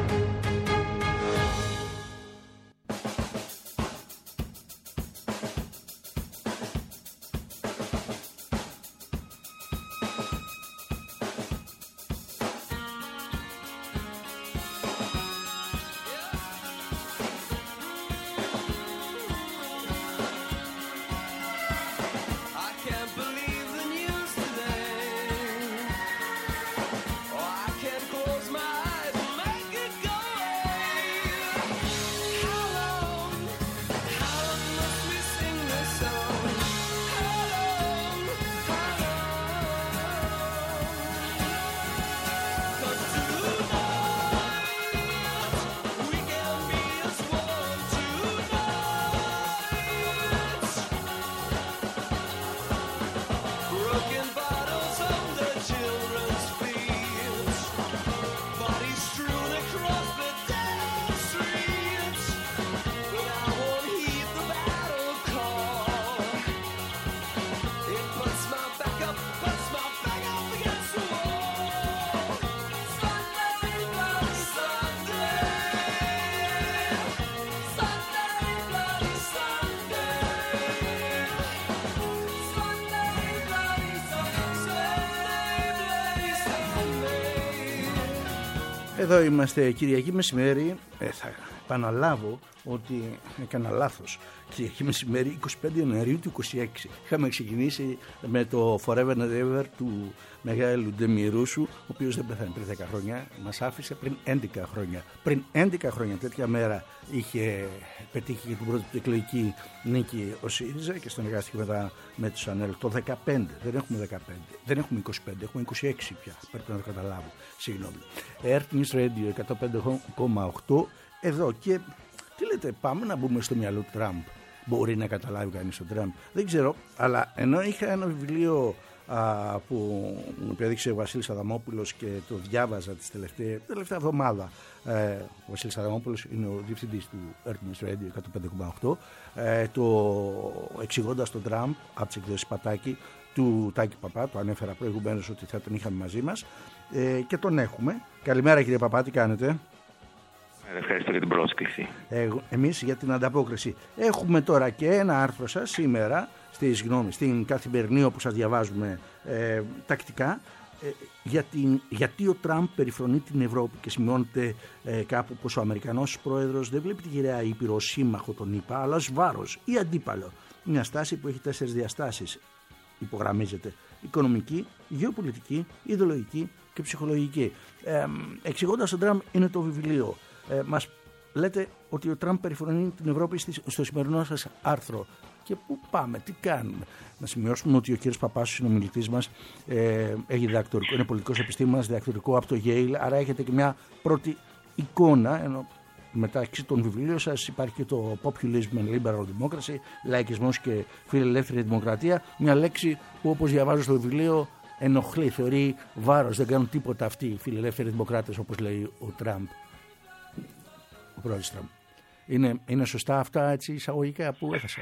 Εδώ είμαστε Κυριακή μεσημέρι. Θα επαναλάβω ότι έκανα λάθος. Κυριακή μεσημέρι 25 Ιανουαρίου του 26. Είχαμε ξεκινήσει με το Forever and Ever του Μεγάλου Ντεμιρούσου, ο οποίος δεν πέθανε πριν 10 χρόνια. Μας άφησε πριν 11 χρόνια. Πριν 11 χρόνια τέτοια μέρα είχε πετύχει και την πρώτη εκλογική νίκη ο ΣΥΡΙΖΑ και συνεργάστηκε μετά με τους ΑΝΕΛ το 15. Δεν έχουμε 15, δεν έχουμε 25, έχουμε 26 πια. Πρέπει να το καταλάβω. Συγγνώμη. Earth News Radio 105,8. Εδώ και τι λέτε, πάμε να μπούμε στο μυαλό του Τραμπ. Μπορεί να καταλάβει κανείς τον Τραμπ. Δεν ξέρω, αλλά ενώ είχα ένα βιβλίο που μου έδειξε ο Βασίλης Αδαμόπουλος και το διάβαζα τελευταία εβδομάδα. Ο Βασίλης Αδαμόπουλος είναι ο διευθυντής του Earth News Radio 105,8. Το εξηγώντας τον Τραμπ από τις εκδόσεις Πατάκη του Τάκη Παπά, το ανέφερα προηγουμένως ότι θα τον είχαμε μαζί μας και τον έχουμε. Καλημέρα κύριε Παπά, τι κάνετε? Ευχαριστώ για την πρόσκληση. Εμείς για την ανταπόκριση. Έχουμε τώρα και ένα άρθρο σας σήμερα στην Καθημερινή, όπου σας διαβάζουμε τακτικά, γιατί ο Τραμπ περιφρονεί την Ευρώπη και σημειώνεται κάπου πως ο Αμερικανός πρόεδρος δεν βλέπει τη γυραιά Ήπειρο ως σύμμαχο των ΗΠΑ, αλλά ως βάρος ή αντίπαλο. Μια στάση που έχει 4 διαστάσεις, υπογραμμίζεται: οικονομική, γεωπολιτική, ιδεολογική και ψυχολογική. Εξηγώντας τον Τραμπ είναι το βιβλίο. Μας λέτε ότι ο Τραμπ περιφρονεί την Ευρώπη στο σημερινό σας άρθρο. Και πού πάμε, τι κάνουμε? Να σημειώσουμε ότι ο κύριος Παπάς, ο συνομιλητής μας, έχει διδακτορικό, είναι πολιτικός επιστήμονας, διδακτορικό από το Yale, άρα έχετε και μια πρώτη εικόνα. Ενώ μεταξύ των βιβλίων σας υπάρχει και το Populism and Liberal Democracy, λαϊκισμός και φιλελεύθερη δημοκρατία, μια λέξη που, όπως διαβάζω στο βιβλίο, ενοχλεί, θεωρεί βάρος, δεν κάνουν τίποτα αυτοί οι φιλελεύθεροι δημοκράτες, όπως λέει ο Τραμπ. Ο πρόεδρος Τραμπ. Είναι σωστά αυτά, έτσι, εισαγωγικά που έθεσα?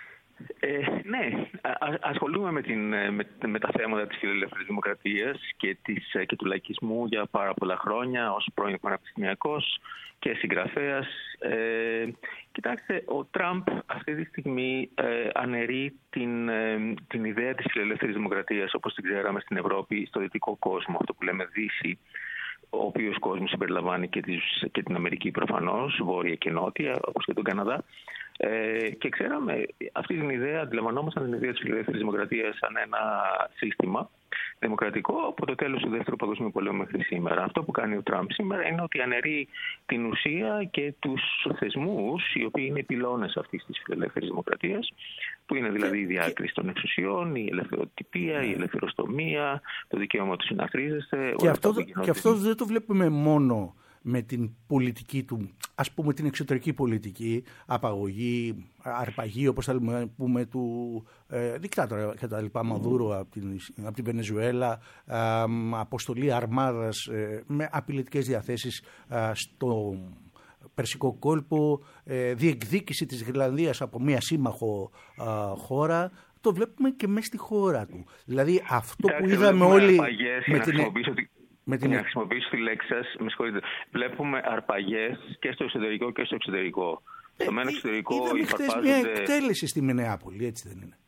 Ναι, ασχολούμαι με τα θέματα της φιλελεύθερης δημοκρατίας και του λαϊκισμού για πάρα πολλά χρόνια ως πρώην πανεπιστημιακός και συγγραφέας. Κοιτάξτε, ο Τραμπ αυτή τη στιγμή αναιρεί την ιδέα της φιλελεύθερης δημοκρατίας όπως την ξέραμε στην Ευρώπη, στο δυτικό κόσμο, αυτό που λέμε Δύση, ο οποίος κόσμος συμπεριλαμβάνει και την Αμερική προφανώς, βόρεια και νότια, όπως και τον Καναδά. Και ξέραμε αυτή την ιδέα, αντιλαμβανόμασταν την ιδέα της φιλελεύθερης δημοκρατίας σαν ένα σύστημα δημοκρατικό από το τέλος του Δεύτερου Παγκοσμίου Πολέμου μέχρι σήμερα. Αυτό που κάνει ο Τραμπ σήμερα είναι ότι αναιρεί την ουσία και τους θεσμούς, οι οποίοι είναι οι πυλώνες αυτής της φιλελεύθερης δημοκρατίας, που είναι δηλαδή η διάκριση των εξουσιών, η ελευθεροτυπία, η ελευθεροστομία, το δικαίωμα του συναθρίζεστε. Και αυτό δεν το βλέπουμε μόνο με την πολιτική του, ας πούμε την εξωτερική πολιτική, απαγωγή, αρπαγή, όπως θα πούμε, του δικτάτορα κατά λοιπά, Μαδούρο από την Βενεζουέλα, αποστολή αρμάδας με απειλητικές διαθέσεις στο Περσικό κόλπο, διεκδίκηση της Γρυλανδίας από μια σύμμαχο χώρα, το βλέπουμε και μέσα στη χώρα του. Δηλαδή αυτό που είδαμε όλοι να χρησιμοποιήσω τη λέξη σας, με συγχωρείτε. Βλέπουμε αρπαγές και στο εσωτερικό και στο εξωτερικό. Στο μεν εξωτερικό είδαμε χθες μια εκτέλεση στη Μινεάπολη, έτσι δεν είναι?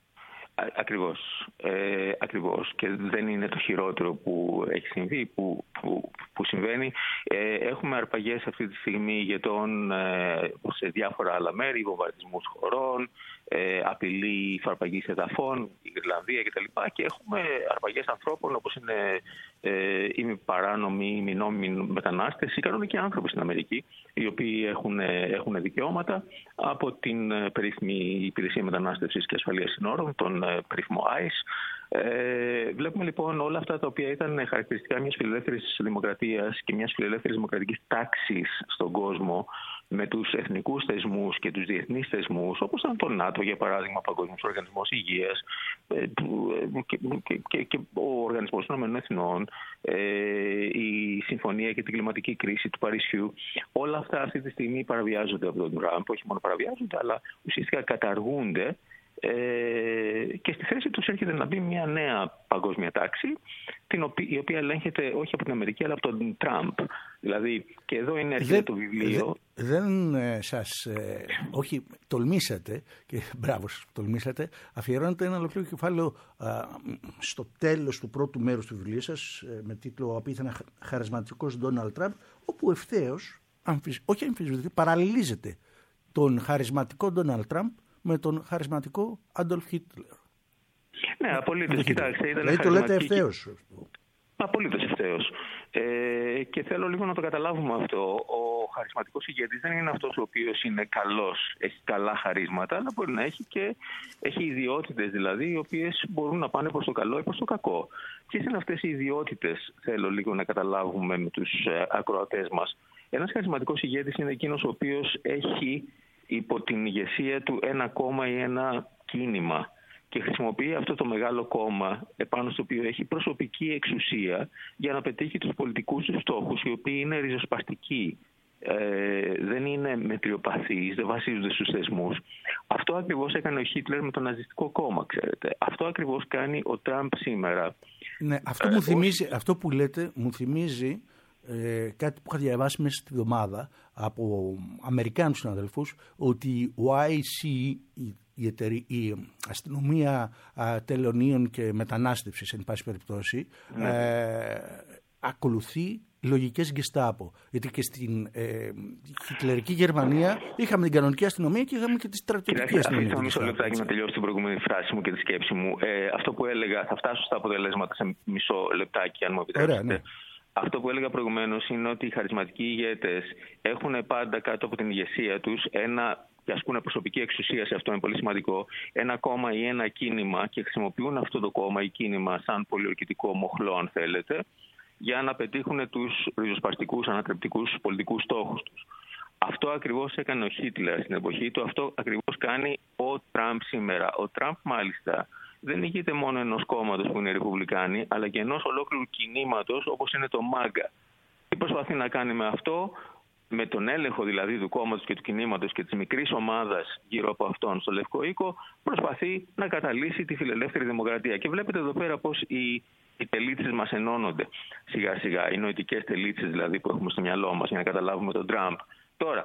Ακριβώς. Και δεν είναι το χειρότερο που έχει συμβεί, που συμβαίνει. Έχουμε αρπαγές αυτή τη στιγμή ηγετών σε διάφορα άλλα μέρη, βομβαρδισμούς χωρών, απειλή φαρπαγής εδαφών, η Ιρλανδία κτλ. Και έχουμε αρπαγές ανθρώπων όπως είναι οι παράνομοι, οι νόμιμοι μετανάστες, οι κανονικοί άνθρωποι στην Αμερική, οι οποίοι έχουν δικαιώματα από την περίφημη Υπηρεσία Μετανάστευσης και Ασφαλείας Συνόρων, τον περίφημο ICE. Βλέπουμε λοιπόν όλα αυτά τα οποία ήταν χαρακτηριστικά μιας φιλελεύθερης δημοκρατίας και μιας φιλελεύθερης δημοκρατικής τάξης στον κόσμο, με τους εθνικούς θεσμούς και τους διεθνείς θεσμούς, όπως ήταν το ΝΑΤΟ, για παράδειγμα, ο Παγκόσμιος Οργανισμός Υγείας και ο Οργανισμός των Εθνών, η Συμφωνία για την Κλιματική Κρίση του Παρισιού. Όλα αυτά αυτή τη στιγμή παραβιάζονται από τον Τραμπ, όχι μόνο παραβιάζονται, αλλά ουσιαστικά καταργούνται. Και στη θέση τους έρχεται να μπει μια νέα παγκόσμια τάξη, η οποία ελέγχεται όχι από την Αμερική αλλά από τον Τραμπ. Δηλαδή, και εδώ είναι έρχεται το βιβλίο. Δεν σας. Όχι, τολμήσατε, και μπράβο σας που τολμήσατε, αφιερώνετε ένα ολόκληρο κεφάλαιο στο τέλος του πρώτου μέρους του βιβλίου σας, με τίτλο «Απίθανα χαρισματικός Ντόναλντ Τραμπ», όπου ευθέως, όχι αμφισβητεί, παραλληλίζεται τον χαρισματικό Ντόναλντ Τραμπ με τον χαρισματικό Άντολφ Χίτλερ. Ναι, απολύτως. Κοιτάξτε, ήταν δηλαδή το λέτε ευθέως. Απολύτως ευθέως. Και θέλω λίγο να το καταλάβουμε αυτό. Ο χαρισματικός ηγέτης δεν είναι αυτός ο οποίος είναι καλός, έχει καλά χαρίσματα, αλλά μπορεί να έχει ιδιότητες δηλαδή, οι οποίες μπορούν να πάνε προς το καλό ή προς το κακό. Ποιες είναι αυτές οι ιδιότητες, θέλω λίγο να καταλάβουμε με τους ακροατές μας. Ένας χαρισματικός ηγέτης είναι εκείνος ο οποίος έχει υπό την ηγεσία του ένα κόμμα ή ένα κίνημα και χρησιμοποιεί αυτό το μεγάλο κόμμα επάνω στο οποίο έχει προσωπική εξουσία για να πετύχει τους πολιτικούς του στόχους, οι οποίοι είναι ριζοσπαστικοί, δεν είναι μετριοπαθείς, δεν βασίζονται στους θεσμούς. Αυτό ακριβώς έκανε ο Χίτλερ με το ναζιστικό κόμμα, ξέρετε. Αυτό ακριβώς κάνει ο Τραμπ σήμερα. Ναι, αυτό που λέτε μου θυμίζει κάτι που είχα διαβάσει μέσα στη εβδομάδα από Αμερικάνους συναδελφούς, ότι ο IC, η αστυνομία τελωνίων και μετανάστευσης, εν πάση περιπτώσει, ακολουθεί λογικές γκεστάπο. Γιατί και στην χιτλερική Γερμανία είχαμε την κανονική αστυνομία και είχαμε και τη στρατιωτική αστυνομία. Αφήστε μισό λεπτάκι να τελειώσω την προηγούμενη φράση μου και τη σκέψη μου. Αυτό που έλεγα, θα φτάσω στα αποτελέσματα σε μισό λεπτάκι, αν μου επιτρέπετε. Ωραία, ναι. Αυτό που έλεγα προηγουμένως είναι ότι οι χαρισματικοί ηγέτες έχουν πάντα κάτω από την ηγεσία τους και ασκούν προσωπική εξουσία, σε αυτό είναι πολύ σημαντικό, ένα κόμμα ή ένα κίνημα και χρησιμοποιούν αυτό το κόμμα ή κίνημα σαν πολιορκητικό μοχλό, αν θέλετε, για να πετύχουν τους ριζοσπαστικούς, ανατρεπτικούς πολιτικούς στόχους τους. Αυτό ακριβώς έκανε ο Χίτλερ στην εποχή του, αυτό ακριβώς κάνει ο Τραμπ σήμερα. Ο Τραμπ μάλιστα δεν ηγείται μόνο ενός κόμματος που είναι οι Ρεπουμπλικάνοι, αλλά και ενός ολόκληρου κινήματος όπως είναι το ΜΑΓΚΑ. Τι προσπαθεί να κάνει με αυτό? Με τον έλεγχο δηλαδή του κόμματος και του κινήματος και της μικρής ομάδας γύρω από αυτόν στο Λευκό Οίκο, προσπαθεί να καταλύσει τη φιλελεύθερη δημοκρατία. Και βλέπετε εδώ πέρα πως οι τελίτσες μας ενώνονται σιγά σιγά, οι νοητικές τελίτσες δηλαδή που έχουμε στο μυαλό μας για να καταλάβουμε τον Τραμπ. Τώρα,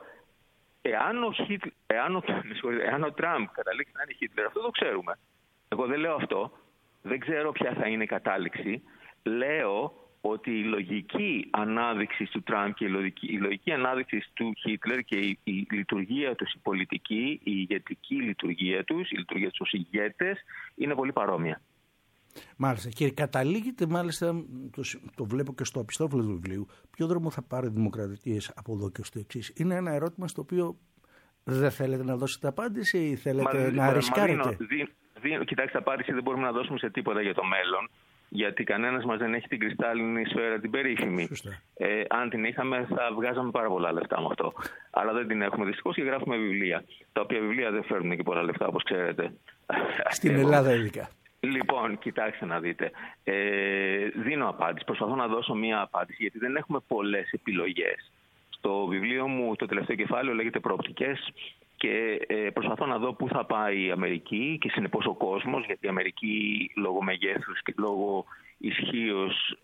εάν ο Τραμπ καταλήξει να είναι Χίτλερ, αυτό το ξέρουμε. Εγώ δεν λέω αυτό, δεν ξέρω ποια θα είναι η κατάληξη. Λέω ότι η λογική ανάδειξη του Τραμπ και η λογική ανάδειξη του Χίτλερ και η λειτουργία τους, η πολιτική, η ηγετική λειτουργία τους, η λειτουργία τους ως ηγέτες είναι πολύ παρόμοια. Μάλιστα. Και καταλήγεται, μάλιστα, το βλέπω και στο επιστόφυλλο του βιβλίου, ποιο δρόμο θα πάρει οι δημοκρατίες από εδώ και στο εξής. Είναι ένα ερώτημα στο οποίο δεν θέλετε να δώσετε απάντηση ή θέλετε να ρισκάρετε? Κοιτάξτε, απάντηση δεν μπορούμε να δώσουμε σε τίποτα για το μέλλον, γιατί κανένας μας δεν έχει την κρυστάλλινη σφαίρα την περίφημη. Αν την είχαμε θα βγάζαμε πάρα πολλά λεφτά με αυτό. Αλλά δεν την έχουμε δυστυχώς και γράφουμε βιβλία, τα οποία βιβλία δεν φέρνουν και πολλά λεφτά όπως ξέρετε. Στην Ελλάδα ειδικά. Λοιπόν, κοιτάξτε να δείτε. Δίνω απάντηση. Προσπαθώ να δώσω μία απάντηση, γιατί δεν έχουμε πολλές επιλογές. Στο βιβλίο μου το τελευταίο κεφάλαιο λέγεται «Προοπτικές» και προσπαθώ να δω πού θα πάει η Αμερική και συνεπώς ο κόσμος, γιατί η Αμερική λόγω μεγέθους και λόγω ισχύως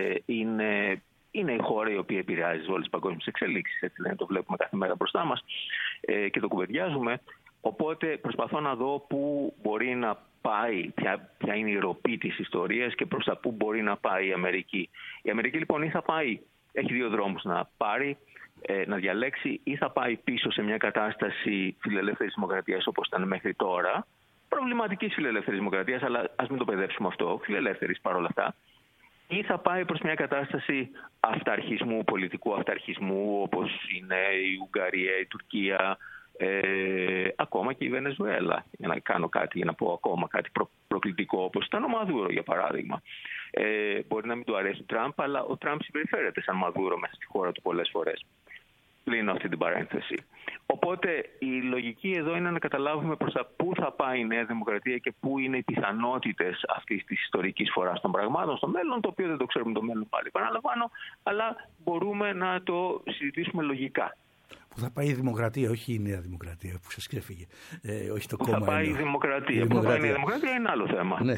είναι η χώρα η οποία επηρεάζει όλες τις παγκόσμιες εξελίξεις. Έτσι λένε, το βλέπουμε κάθε μέρα μπροστά μας και το κουβεντιάζουμε. Οπότε προσπαθώ να δω πού μπορεί να πάει, ποια είναι η ροπή της ιστορίας και προς τα πού μπορεί να πάει η Αμερική. Η Αμερική λοιπόν ή θα πάει, έχει δύο δρόμους να πάρει, να διαλέξει, ή θα πάει πίσω σε μια κατάσταση φιλελεύθερης δημοκρατίας όπως ήταν μέχρι τώρα, προβληματικής φιλελεύθερης δημοκρατίας, αλλά ας μην το παιδεύσουμε αυτό, φιλελεύθερης παρόλα αυτά, ή θα πάει προς μια κατάσταση αυταρχισμού, πολιτικού αυταρχισμού, όπως είναι η Ουγγαρία, η Τουρκία, ακόμα και η Βενεζουέλα, για να κάνω κάτι, για να πω ακόμα κάτι προκλητικό, όπως ήταν ο Μαδούρο για παράδειγμα. Μπορεί να μην του αρέσει ο Τραμπ, αλλά ο Τραμπ συμπεριφέρεται σαν Μαδούρο μέσα στη χώρα του πολλές φορές. Κλείνω αυτή την παρένθεση. Οπότε η λογική εδώ είναι να καταλάβουμε προς τα πού θα πάει η Νέα Δημοκρατία και πού είναι οι πιθανότητες αυτής της ιστορικής φοράς των πραγμάτων στο μέλλον, το οποίο δεν το ξέρουμε το μέλλον πάλι, επαναλαμβάνω, αλλά μπορούμε να το συζητήσουμε λογικά. Που θα πάει η Δημοκρατία, όχι η Νέα Δημοκρατία που σας ξέφυγε. Όχι το κόμμα. Θα πάει η Δημοκρατία. Πού θα πάει η Νέα Δημοκρατία είναι άλλο θέμα. Ναι.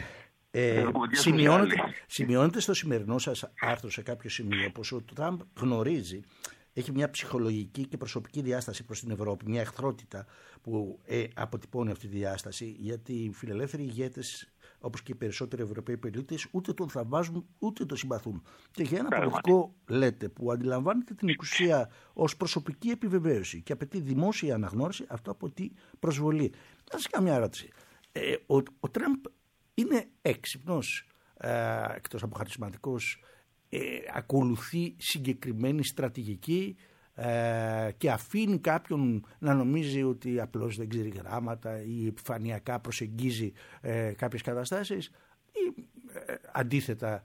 Σημειώνεται στο σημερινό σας άρθρο σε κάποιο σημείο πως ο Τραμπ γνωρίζει, έχει μια ψυχολογική και προσωπική διάσταση προς την Ευρώπη, μια εχθρότητα που αποτυπώνει αυτή τη διάσταση, γιατί οι φιλελεύθεροι ηγέτες, όπως και οι περισσότεροι Ευρωπαίοι πολίτες, ούτε τον θαυμάζουν ούτε τον συμπαθούν. Και για ένα πολιτικό, λέτε, που αντιλαμβάνεται την εξουσία ως προσωπική επιβεβαίωση και απαιτεί δημόσια αναγνώριση, αυτό αποτελεί προσβολή. Θα σας κάνω μια ερώτηση. Ο Τραμπ είναι έξυπνος, εκτός από χαρισματικός, ακολουθεί συγκεκριμένη στρατηγική και αφήνει κάποιον να νομίζει ότι απλώς δεν ξέρει γράμματα ή επιφανειακά προσεγγίζει κάποιες καταστάσεις, ή αντίθετα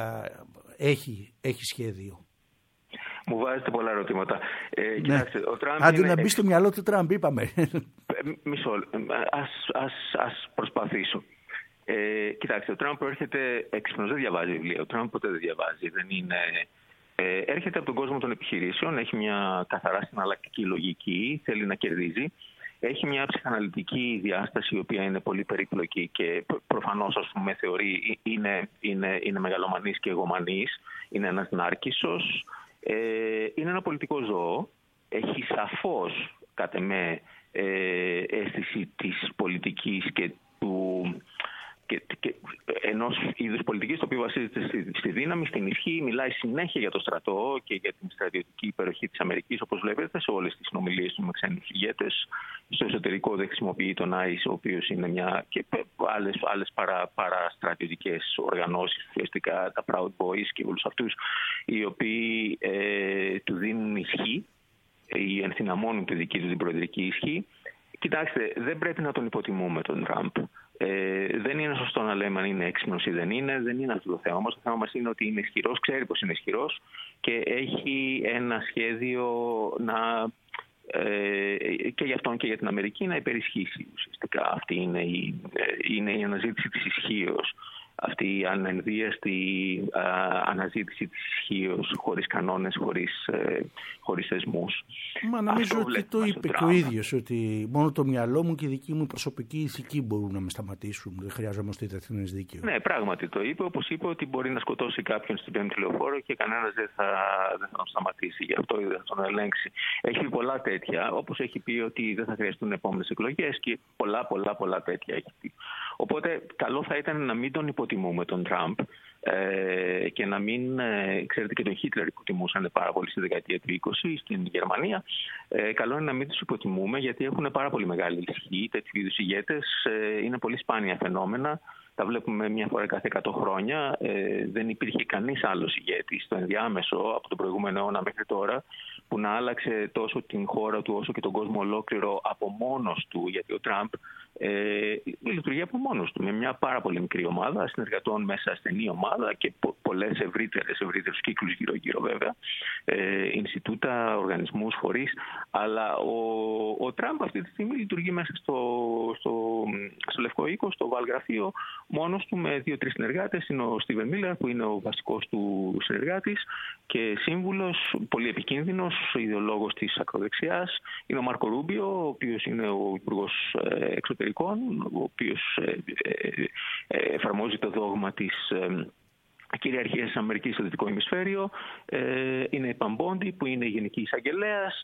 έχει σχέδιο? Μου βάζετε πολλά ερωτήματα. Κοιτάξτε, ο Τραμπ άντε να μπει στο μυαλό του Τραμπ, είπαμε. Μισό, ας προσπαθήσω. Κοιτάξτε, ο Τραμπ έρχεται έξυπνος, δεν διαβάζει βιβλία. Ο Τραμπ ποτέ δεν διαβάζει. Έρχεται από τον κόσμο των επιχειρήσεων, έχει μια καθαρά συναλλακτική λογική, θέλει να κερδίζει. Έχει μια ψυχαναλυτική διάσταση, η οποία είναι πολύ περίπλοκη και προφανώς, ας πούμε, θεωρεί είναι μεγαλομανής και εγωμανής. Είναι ένας νάρκισσος. Είναι ένα πολιτικό ζώο. Έχει σαφώς, κατ' εμέ, αίσθηση της πολιτικής και ενός είδους πολιτικής, το οποίο βασίζεται στη δύναμη, στην ισχύ, μιλάει συνέχεια για το στρατό και για την στρατιωτική υπεροχή της Αμερικής, όπως βλέπετε σε όλες τις συνομιλίες του με ξένους ηγέτες. Στο εσωτερικό δεν χρησιμοποιεί τον ICE, ο οποίος είναι μια και άλλες παραστρατιωτικές οργανώσεις, ουσιαστικά τα Proud Boys και όλους αυτούς, οι οποίοι του δίνουν ισχύ ή ενθυναμώνουν τη δική του την προεδρική ισχύ. Κοιτάξτε, δεν πρέπει να τον υποτιμούμε τον Τραμπ. Δεν είναι σωστό να λέμε αν είναι έξυπνος ή δεν είναι αυτό το θέμα μας. Το θέμα μας είναι ότι είναι ισχυρός, ξέρει πως είναι ισχυρός και έχει ένα σχέδιο και για αυτόν και για την Αμερική να υπερισχύσει. Ουσιαστικά αυτή είναι η αναζήτηση της ισχύως. Αυτή η ανενδίαστη αναζήτηση της ισχύως, χωρίς κανόνες, χωρίς θεσμούς. Μα νομίζω ότι το είπε και ο ίδιος, ότι μόνο το μυαλό μου και η δική μου προσωπική ηθική μπορούν να με σταματήσουν. Δεν χρειάζομαστε διεθνές δίκαιο. Ναι, πράγματι το είπε. Όπως είπε ότι μπορεί να σκοτώσει κάποιον στην Πέμπτη Λεωφόρο και κανένας δεν θα τον σταματήσει γι' αυτό ή δεν θα τον ελέγξει. Έχει πει πολλά τέτοια. Όπως έχει πει ότι δεν θα χρειαστούν επόμενες εκλογές και πολλά τέτοια έχει πει. Οπότε καλό θα ήταν να μην τον υποτιμούμε τον Τραμπ και να μην, ξέρετε, και τον Χίτλερ υποτιμούσαν πάρα πολύ στη δεκαετία του 20 στην Γερμανία. Καλό είναι να μην τους υποτιμούμε, γιατί έχουν πάρα πολύ μεγάλη ισχύ. Τέτοιου είδους ηγέτες είναι πολύ σπάνια φαινόμενα. Τα βλέπουμε μια φορά κάθε 100 χρόνια. Δεν υπήρχε κανείς άλλος ηγέτης στο ενδιάμεσο από τον προηγούμενο αιώνα μέχρι τώρα που να άλλαξε τόσο την χώρα του όσο και τον κόσμο ολόκληρο από μόνος του, γιατί ο Τραμπ λειτουργεί από μόνος του, με μια πάρα πολύ μικρή ομάδα συνεργατών μέσα στενή ομάδα και πολλές ευρύτερους κύκλους γύρω-γύρω βέβαια, Ινστιτούτα, οργανισμούς, φορείς. Αλλά ο Τραμπ αυτή τη στιγμή λειτουργεί μέσα στο Λευκό Οίκο, στο Oval Γραφείο, μόνος του με 2-3 συνεργάτες. Είναι ο Στίβεν Μίλερ, που είναι ο βασικός του συνεργάτης και σύμβουλος, πολύ επικίνδυνος, ιδεολόγος της ακροδεξιάς. Είναι ο Μάρκο Ρούμπιο, ο οποίος είναι ο Υπουργός Εξωτερικών, ο οποίος εφαρμόζει το δόγμα της κυριαρχίας της Αμερικής στο δυτικό ημισφαίριο. Είναι η Παμπόντι, που είναι η Γενική Εισαγγελέας.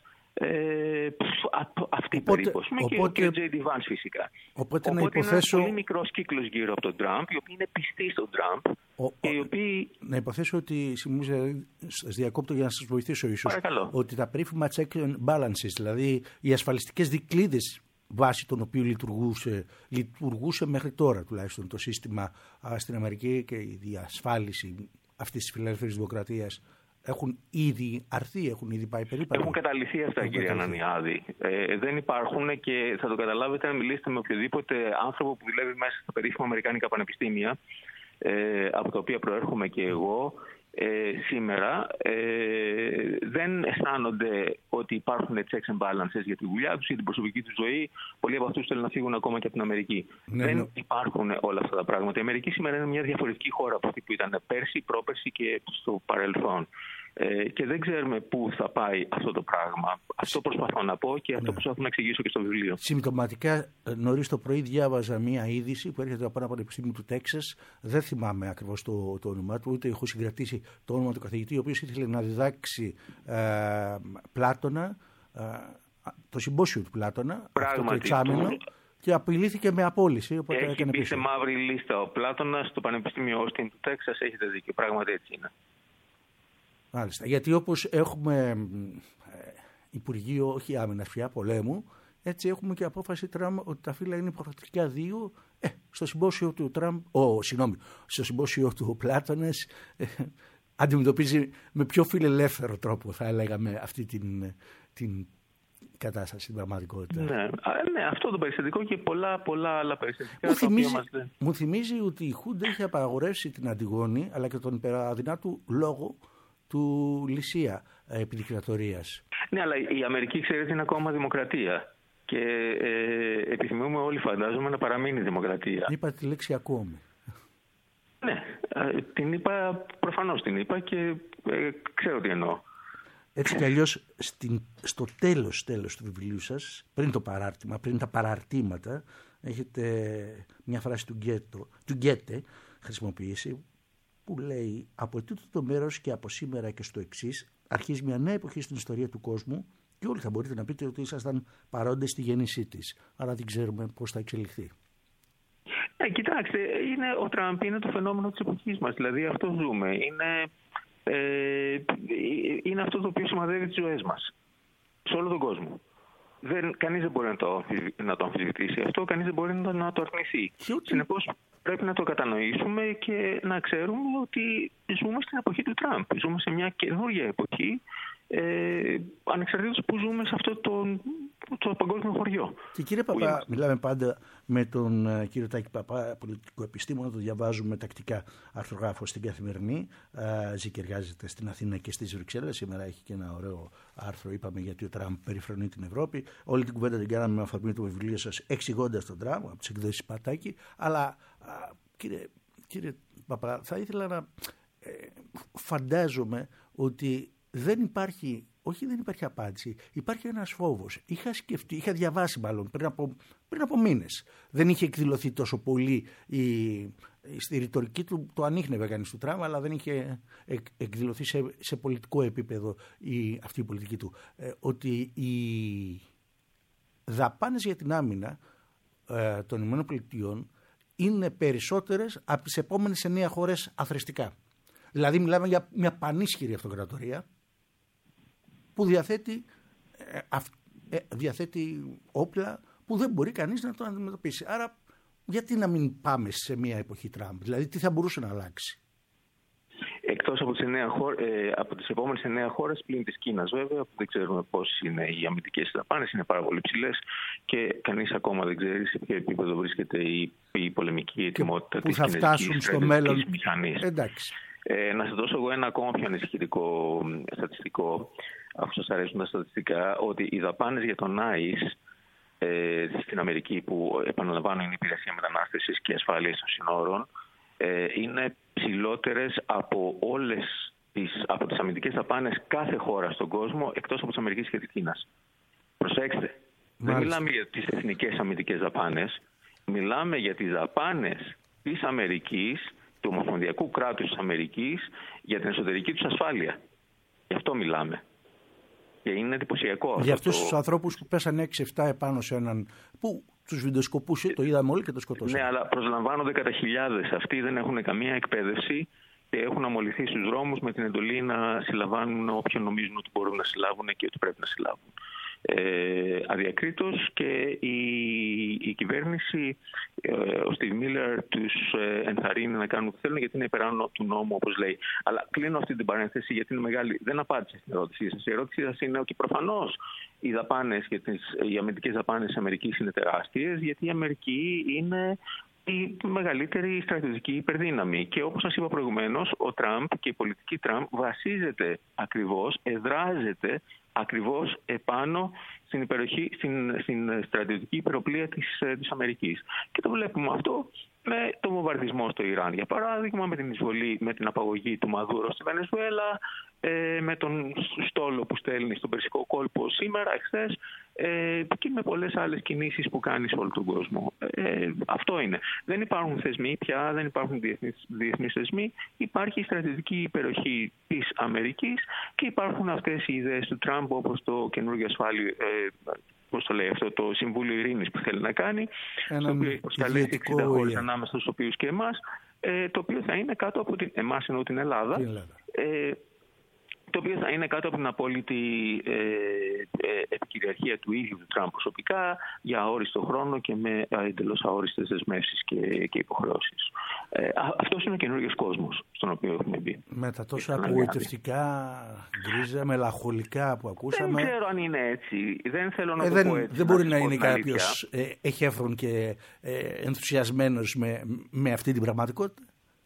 Αυτή περίπτωση. Και ο J.D. Vance φυσικά. Οπότε να υποθέσω... είναι πολύ μικρός κύκλος γύρω από τον Τραμπ, οι οποίοι είναι πιστοί στον Τραμπ. Να υποθέσω ότι, σας διακόπτω για να σας βοηθήσω ίσως, παρακαλώ, ότι τα περίφημα check and balances, δηλαδή οι ασφαλιστικές δικλείδες βάσει των οποίων λειτουργούσε μέχρι τώρα τουλάχιστον το σύστημα στην Αμερική και η διασφάλιση αυτής της φιλελεύθερης δημοκρατίας, έχουν ήδη αρθεί, έχουν ήδη πάει περίπου. Έχουν καταληθεί αυτά, κύριε Ανανιάδη. Δεν υπάρχουν και θα το καταλάβετε αν μιλήσετε με οποιοδήποτε άνθρωπο που δουλεύει μέσα στα περίφημα αμερικάνικα πανεπιστήμια, από τα οποία προέρχομαι και εγώ. Σήμερα δεν αισθάνονται ότι υπάρχουν checks and balances για τη δουλειά τους, για την προσωπική τους ζωή. Πολλοί από αυτούς θέλουν να φύγουν ακόμα και από την Αμερική. Δεν υπάρχουν όλα αυτά τα πράγματα. Η Αμερική σήμερα είναι μια διαφορετική χώρα από αυτή που ήταν πέρσι, πρόπερσι και στο παρελθόν. Και δεν ξέρουμε πού θα πάει αυτό το πράγμα. Αυτό προσπαθώ να πω και αυτό προσπαθώ να εξηγήσω και στο βιβλίο. Συμπτωματικά, νωρίς το πρωί διάβαζα μία είδηση που έρχεται από ένα πανεπιστήμιο του Τέξας. Δεν θυμάμαι ακριβώς το όνομά του, ούτε έχω συγκρατήσει το όνομα του καθηγητή, ο οποίος ήθελε να διδάξει Πλάτωνα, το συμπόσιο του Πλάτωνα, αυτό το εξάμηνο, και απειλήθηκε με απόλυση. Έχει μπει σε μαύρη λίστα ο Πλάτωνας στο Πανεπιστήμιο Όστιν του Τέξας. Έχετε δίκιο, πράγματι έτσι είναι. Μάλιστα, γιατί όπως έχουμε Υπουργείο, όχι άμυνας πια, πολέμου, έτσι έχουμε και απόφαση Τραμπ ότι τα φύλλα είναι υποχρεωτικά 2. Στο συμπόσιο του Τραμπ, στο συμπόσιο του Πλάτωνας αντιμετωπίζει με πιο φιλελεύθερο τρόπο, θα λέγαμε, αυτή την κατάσταση, την πραγματικότητα. Ναι, αυτό το περιστατικό και πολλά άλλα περιστατικά. Μου θυμίζει ότι η Χούντα είχε απαγορεύσει την Αντιγόνη, αλλά και τον υπεραδυνάτου λόγο του Λυσία επί δικτατορίας. Ναι, αλλά η Αμερική, ξέρετε, είναι ακόμα δημοκρατία. Και επιθυμούμε όλοι, φαντάζομαι, να παραμείνει δημοκρατία. Είπα τη λέξη ακόμη. Ναι, την είπα, προφανώς την είπα και ξέρω τι εννοώ. Έτσι κι αλλιώς στο τέλος του βιβλίου σας, πριν το παράρτημα, πριν τα παραρτήματα, έχετε μια φράση του Γκέτε χρησιμοποιήσει, που λέει: από τούτο το μέρος και από σήμερα και στο εξής αρχίζει μια νέα εποχή στην ιστορία του κόσμου και όλοι θα μπορείτε να πείτε ότι ήσασταν παρόντες στη γέννησή της. Άρα δεν ξέρουμε πώς θα εξελιχθεί. Κοιτάξτε, ο Τραμπ είναι το φαινόμενο της εποχής μας. Δηλαδή αυτό ζούμε. Είναι αυτό το οποίο σημαδεύει τις ζωές μας σε όλο τον κόσμο. Κανείς δεν μπορεί να το αμφισβητήσει αυτό, κανείς δεν μπορεί να το αρνηθεί. Συνεπώς πρέπει να το κατανοήσουμε και να ξέρουμε ότι ζούμε στην εποχή του Τραμπ. Ζούμε σε μια καινούργια εποχή, ανεξαρτήτως που ζούμε σε αυτό το παγκόσμιο χωριό. Και κύριε Παπά, μιλάμε πάντα με τον κύριο Τάκη Παπά, πολιτικό επιστήμονα, το διαβάζουμε τακτικά, αρθρογράφο στην Καθημερινή, ζει και εργάζεται στην Αθήνα και στις Βρυξέλλες. Σήμερα έχει και ένα ωραίο άρθρο, είπαμε, γιατί ο Τραμπ περιφρονεί την Ευρώπη. Όλη την κουβέντα την κάναμε με αφορμή του βιβλίου σας, εξηγώντας τον Τραμπ από τις εκδόσεις Πατάκη. Αλλά κύριε Παπά, θα ήθελα να φαντάζομαι ότι δεν υπάρχει απάντηση. Υπάρχει ένας φόβος. Είχα διαβάσει μάλλον πριν από μήνες. Δεν είχε εκδηλωθεί τόσο πολύ στη ρητορική του, το ανίχνευε κανείς του Τραμπ, αλλά δεν είχε εκδηλωθεί σε πολιτικό επίπεδο αυτή η πολιτική του. Ότι οι δαπάνες για την άμυνα των ΗΠΑ είναι περισσότερες από τις επόμενες 9 χώρες αθρηστικά. Δηλαδή μιλάμε για μια πανίσχυρη αυτοκρατορία που διαθέτει όπλα που δεν μπορεί κανείς να το αντιμετωπίσει. Άρα γιατί να μην πάμε σε μια εποχή Τραμπ, δηλαδή τι θα μπορούσε να αλλάξει? Εκτός από τις επόμενες 9 χώρες, πλην της Κίνας βέβαια, που δεν ξέρουμε πώς είναι οι αμυντικές δαπάνες, είναι πάρα πολύ ψηλές και κανείς ακόμα δεν ξέρει σε ποιο επίπεδο βρίσκεται η πολεμική ετοιμότητα της κινέζικης στρατιωτικής μηχανής. Να σας δώσω εγώ ένα ακόμα πιο ανησυχητικό στατιστικό, αφού σας αρέσουν τα στατιστικά, ότι οι δαπάνες για τον ICE στην Αμερική, που επαναλαμβάνω είναι η Υπηρεσία Μετανάστευσης και Ασφάλειας των Συνόρων, είναι ψηλότερες από όλες από τις αμυντικές δαπάνες κάθε χώρα στον κόσμο, εκτός από τις Αμερικής και της Κίνας. Προσέξτε, δεν μιλάμε για τις εθνικές αμυντικές δαπάνες, μιλάμε για τις δαπάνες της Αμερικής, του Ομοσπονδιακού κράτους της Αμερικής, για την εσωτερική τους ασφάλεια. Γι' αυτό μιλάμε. Και είναι εντυπωσιακό. Για αυτούς τους ανθρώπους που πέσαν 6-7 επάνω σε έναν, που τους βιντεοσκοπούσε, το είδαμε όλοι και το σκοτώσαμε. Ναι, αλλά προσλαμβάνονται κατά χιλιάδες. Αυτοί δεν έχουν καμία εκπαίδευση και έχουν αμολυθεί στους δρόμους με την εντολή να συλλαμβάνουν όποιον νομίζουν ότι μπορούν να συλλάβουν και ότι πρέπει να συλλάβουν. Αδιακρίτως, και η κυβέρνηση, ο Στιβ Μίλλερ, τους ενθαρρύνει να κάνουν ό,τι θέλουν, γιατί είναι υπεράνω του νόμου, όπως λέει. Αλλά κλείνω αυτή την παρένθεση, γιατί είναι μεγάλη. Δεν απάντησε στην ερώτησή σας. Η ερώτησή σας είναι ότι προφανώς οι δαπάνες, οι αμυντικές δαπάνες της Αμερικής είναι τεράστιες, γιατί η Αμερική είναι η μεγαλύτερη στρατιωτική υπερδύναμη. Και όπως σας είπα προηγουμένως, ο Τραμπ και η πολιτική Τραμπ βασίζεται ακριβώς, εδράζεται ακριβώς επάνω στην στρατιωτική υπεροπλία της Αμερικής. Και το βλέπουμε αυτό με το βομβαρδισμό στο Ιράν, για παράδειγμα, με την εισβολή, με την απαγωγή του Μαδούρο στη Βενεζουέλα, με τον στόλο που στέλνει στον Περσικό κόλπο σήμερα, εχθές, και με πολλές άλλες κινήσεις που κάνει σε όλο τον κόσμο. Αυτό είναι. Δεν υπάρχουν θεσμοί πια, δεν υπάρχουν διεθνείς θεσμοί. Υπάρχει η στρατιωτική υπεροχή της Αμερικής και υπάρχουν αυτές οι ιδέες του Τραμπ, όπως το καινούργιο πώς το λέει αυτό, το Συμβούλιο Ειρήνης που θέλει να κάνει, στο οποίο έχει προσκαλέσει 60 χώρες ανάμεσα στους οποίους και εμάς, το οποίο θα είναι κάτω από εμάς, εννοώ την Ελλάδα, το οποίο θα είναι κάτω από την απόλυτη επικυριαρχία του ίδιου του Τραμπ προσωπικά, για αόριστο χρόνο και με εντελώς αόριστες δεσμεύσεις και υποχρεώσεις. Αυτός είναι ο καινούργιος κόσμος στον οποίο έχουμε μπει. Με τα τόσα απογοητευτικά, γκρίζα, μελαγχολικά που ακούσαμε. Δεν ξέρω αν είναι έτσι. Δεν θέλω να το πω έτσι. Δεν μπορεί να είναι κάποιος εχέφρον και ενθουσιασμένος με αυτή την πραγματικότητα.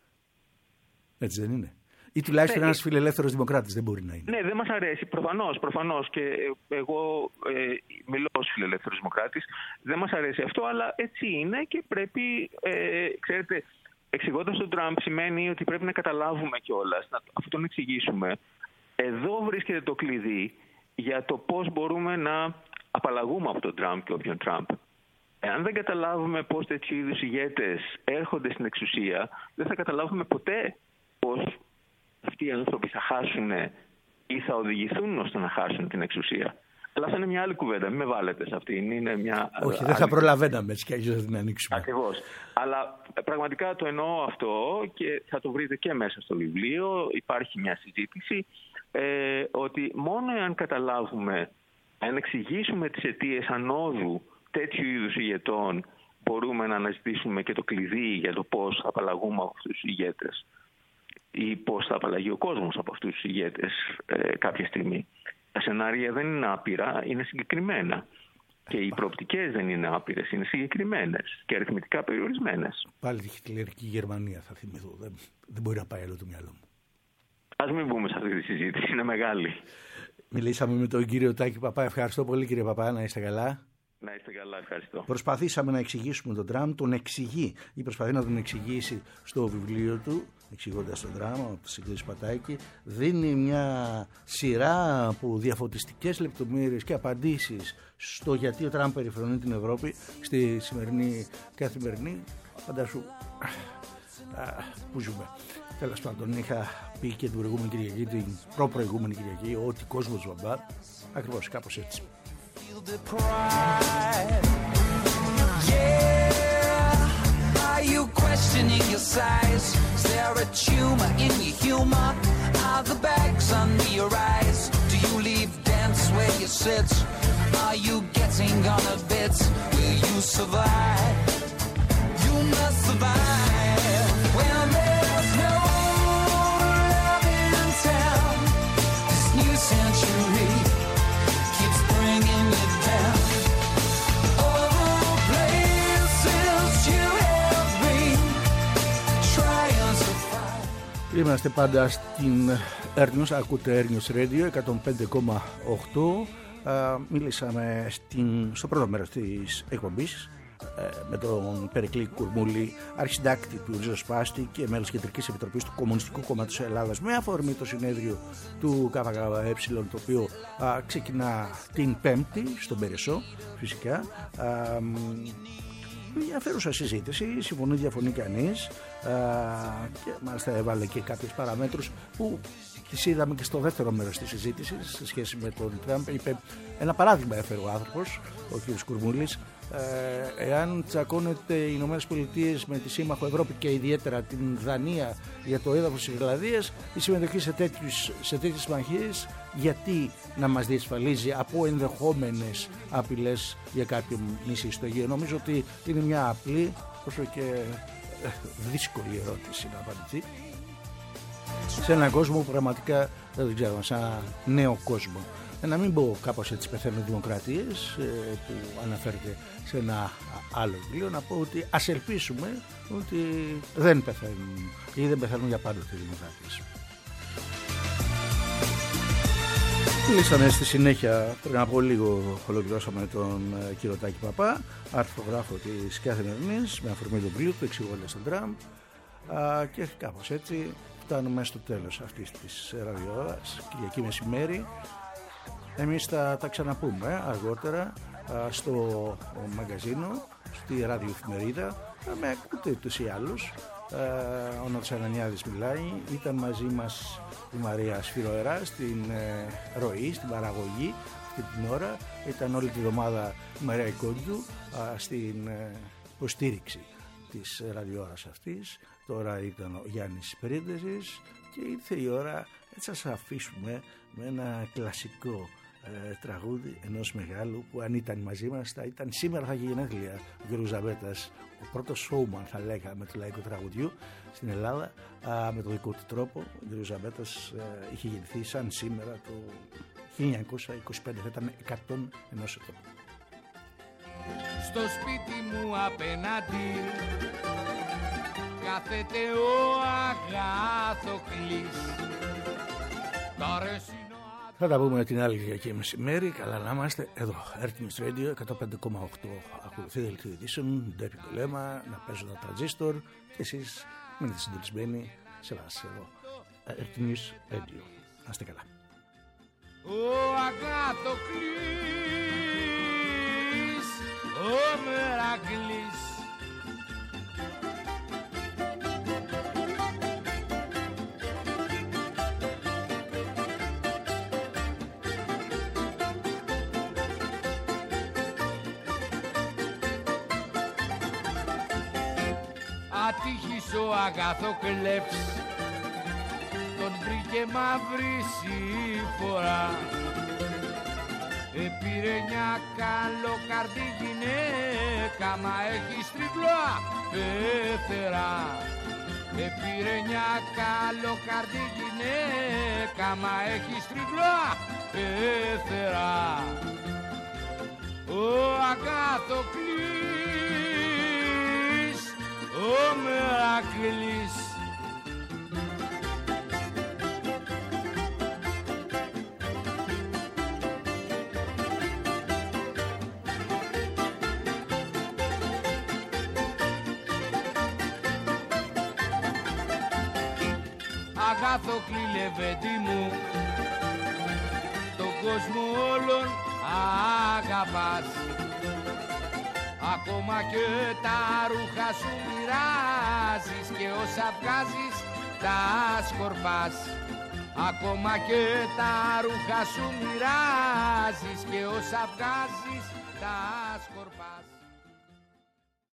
Έτσι δεν είναι? Ή τουλάχιστον ένας φιλελεύθερος δημοκράτης δεν μπορεί να είναι. Ναι, δεν μας αρέσει. Προφανώς. Και εγώ μιλώ ως φιλελεύθερος δημοκράτης. Δεν μας αρέσει αυτό, αλλά έτσι είναι και πρέπει, ξέρετε, εξηγώντας τον Τραμπ σημαίνει ότι πρέπει να καταλάβουμε κιόλας, αφού τον εξηγήσουμε. Εδώ βρίσκεται το κλειδί για το πώς μπορούμε να απαλλαγούμε από τον Τραμπ και όποιον Τραμπ. Εάν δεν καταλάβουμε πώς τέτοιου είδους ηγέτες έρχονται στην εξουσία, δεν θα καταλάβουμε ποτέ πώς αυτοί οι άνθρωποι θα χάσουν ή θα οδηγηθούν ώστε να χάσουν την εξουσία. Αλλά θα είναι μια άλλη κουβέντα. Μην με βάλετε σε αυτήν. Είναι μια όχι, δεν θα προλαβαίναμε έτσι κι αλλιώς να την ανοίξουμε. Ακριβώς. Αλλά πραγματικά το εννοώ αυτό και θα το βρείτε και μέσα στο βιβλίο. Υπάρχει μια συζήτηση ότι μόνο εάν καταλάβουμε, αν εξηγήσουμε τις αιτίες ανόδου τέτοιου είδους ηγετών, μπορούμε να αναζητήσουμε και το κλειδί για το πώς θα απαλλαγούμε από αυτούς τους ηγέτες ή πώς θα απαλλαγεί ο κόσμος από αυτούς τους ηγέτες κάποια στιγμή. Τα σενάρια δεν είναι άπειρα, είναι συγκεκριμένα. Και οι προοπτικές δεν είναι άπειρες, είναι συγκεκριμένες και αριθμητικά περιορισμένες. Πάλι τη χιτλερική Γερμανία θα θυμηθώ. Δεν μπορεί να πάει άλλο το μυαλό μου. Ας μην μπούμε σε αυτή τη συζήτηση, είναι μεγάλη. Μιλήσαμε με τον κύριο Τάκη Παπά. Ευχαριστώ πολύ, κύριε Παπά, να είστε καλά. Να είστε καλά, ευχαριστώ. Προσπαθήσαμε να εξηγήσουμε τον Τραμπ, τον εξηγεί ή προσπαθεί να τον εξηγήσει στο βιβλίο του, εξηγώντας τον Τραμπ, από το Συγκρίσιο Πατάκη. Δίνει μια σειρά από διαφωτιστικές λεπτομέρειες και απαντήσεις στο γιατί ο Τραμπ περιφρονεί την Ευρώπη στη σημερινή καθημερινή. Φαντάσου που ζούμε. Τέλος πάντων, είχα πει και την προηγούμενη Κυριακή, την προπροηγούμενη Κυριακή, ότι κόσμος βαμπά. Ακριβώς κάπως έτσι. Yeah, are you questioning your size? Is there a tumor in your humor? Are the bags under your eyes? Do you leave dance where you sit? Are you getting on a bit? Will you survive? You must survive when there's no love Είμαστε πάντα στην News, ακούτε News Radio 105,8. Μίλησαμε στο πρώτο μέρος της εκπομπής με τον Περικλή Κουρμούλη, αρχισυντάκτη του Ριζοσπάστη και μέλος Κεντρικής Επιτροπής του Κομμουνιστικού Κόμματος Ελλάδας, με αφορμή το συνέδριο του ΚΚΕ, το οποίο ξεκινά την Πέμπτη στον Περαισό, φυσικά. Ενδιαφέρουσα συζήτηση, συμφωνεί, διαφωνεί κανείς, και μάλιστα έβαλε και κάποιες παραμέτρους που τις είδαμε και στο δεύτερο μέρος της συζήτησης σε σχέση με τον Τραμπ. Είπε, ένα παράδειγμα έφερε ο άνθρωπος, ο κ. Κουρμούλης: εάν τσακώνεται οι Ηνωμένες Πολιτείες με τη σύμμαχο Ευρώπη και ιδιαίτερα την Δανία για το έδαφος της Ιρλανδίας, η συμμετοχή σε τέτοιες συμμαχίες γιατί να μας διασφαλίζει από ενδεχόμενες απειλές για κάποιο νησί στο Αιγαίο? Νομίζω ότι είναι μια απλή, όσο και δύσκολη ερώτηση να απαντηθεί σε έναν κόσμο που πραγματικά δεν ξέρω, σαν ένα νέο κόσμο. Να μην πω κάπως έτσι πεθαίνουν δημοκρατίες, που αναφέρεται σε ένα άλλο βιβλίο, να πω ότι ας ελπίσουμε ότι δεν πεθαίνουν ή δεν πεθαίνουν για πάντοτε οι δημοκρατίες. Μιλήσαμε στη συνέχεια, πριν από λίγο ολοκληρώσαμε τον κύριο Τάκη Παπά, αρθρογράφο της Καθημερινής, με αφορμή του βιβλίου του, εξηγώντας τον Τραμπ, και κάπως έτσι φτάνουμε στο τέλος αυτής της ραδιόωρας, Κυριακή μεσημέρι. Εμείς θα τα ξαναπούμε αργότερα στο μαγκαζίνο, στη ραδιοεφημερίδα. Με ακούτε τους ή άλλους. Ο Νότος Ανανιάδης μιλάει. Ήταν μαζί μας η Μαρία Σφυροερά στην ροή, στην παραγωγή αυτή την ώρα. Ήταν όλη τη εβδομάδα η Μαρία Ικόντου στην υποστήριξη της ραδιόωρας αυτής. Τώρα ήταν ο Γιάννης Περίντεζης και ήρθε η ώρα έτσι να σας αφήσουμε με ένα κλασικό τραγούδι ενός μεγάλου που αν ήταν μαζί μας θα ήταν σήμερα, θα είχε γενέθλια ο Γιώργος Ζαμπέτας, ο πρώτος showman θα λέγαμε του λαϊκού τραγουδιού στην Ελλάδα, με τον δικό του τρόπο. Ο Γιώργος Ζαμπέτας είχε γεννηθεί σαν σήμερα το 1925, θα ήταν 101 ετών. Στο σπίτι μου απέναντι κάθεται ο Αγάθοκλης. Θα τα πούμε την άλλη Κυριακή μεσημέρι. Καλά να είμαστε εδώ. News Radio 105,8. Ακολουθεί δελτίο ειδήσεων. Ντέπι Κολέμα, να παίζουν τα τρανζίστορ. Και εσείς μείνετε συντονισμένοι σε εμάς εδώ. News Radio. Να είστε καλά. Ο Αγάθοκλης, ο Μερακλής. Ατύχης ο Αγαθοκλέφς, τον βρήκε μαύρη σύμφορα. Επήρε μια καλοκαρδί γυναίκα, μα έχει στριφλά πεθερά. Επήρε μια καλοκαρδί γυναίκα, μα έχει στριφλά πεθερά. Ο Αγαθοκλής, ο Μερακλής. Αγάθοκλη λεβέντη μου, τον κόσμο όλον αγαπάς. Ακόμα και τα ρούχα σου μοιράζεις και όσα βγάζεις τα σκορπάς. Ακόμα και τα ρούχα σου μοιράζεις και όσα βγάζεις τα σκορπάς.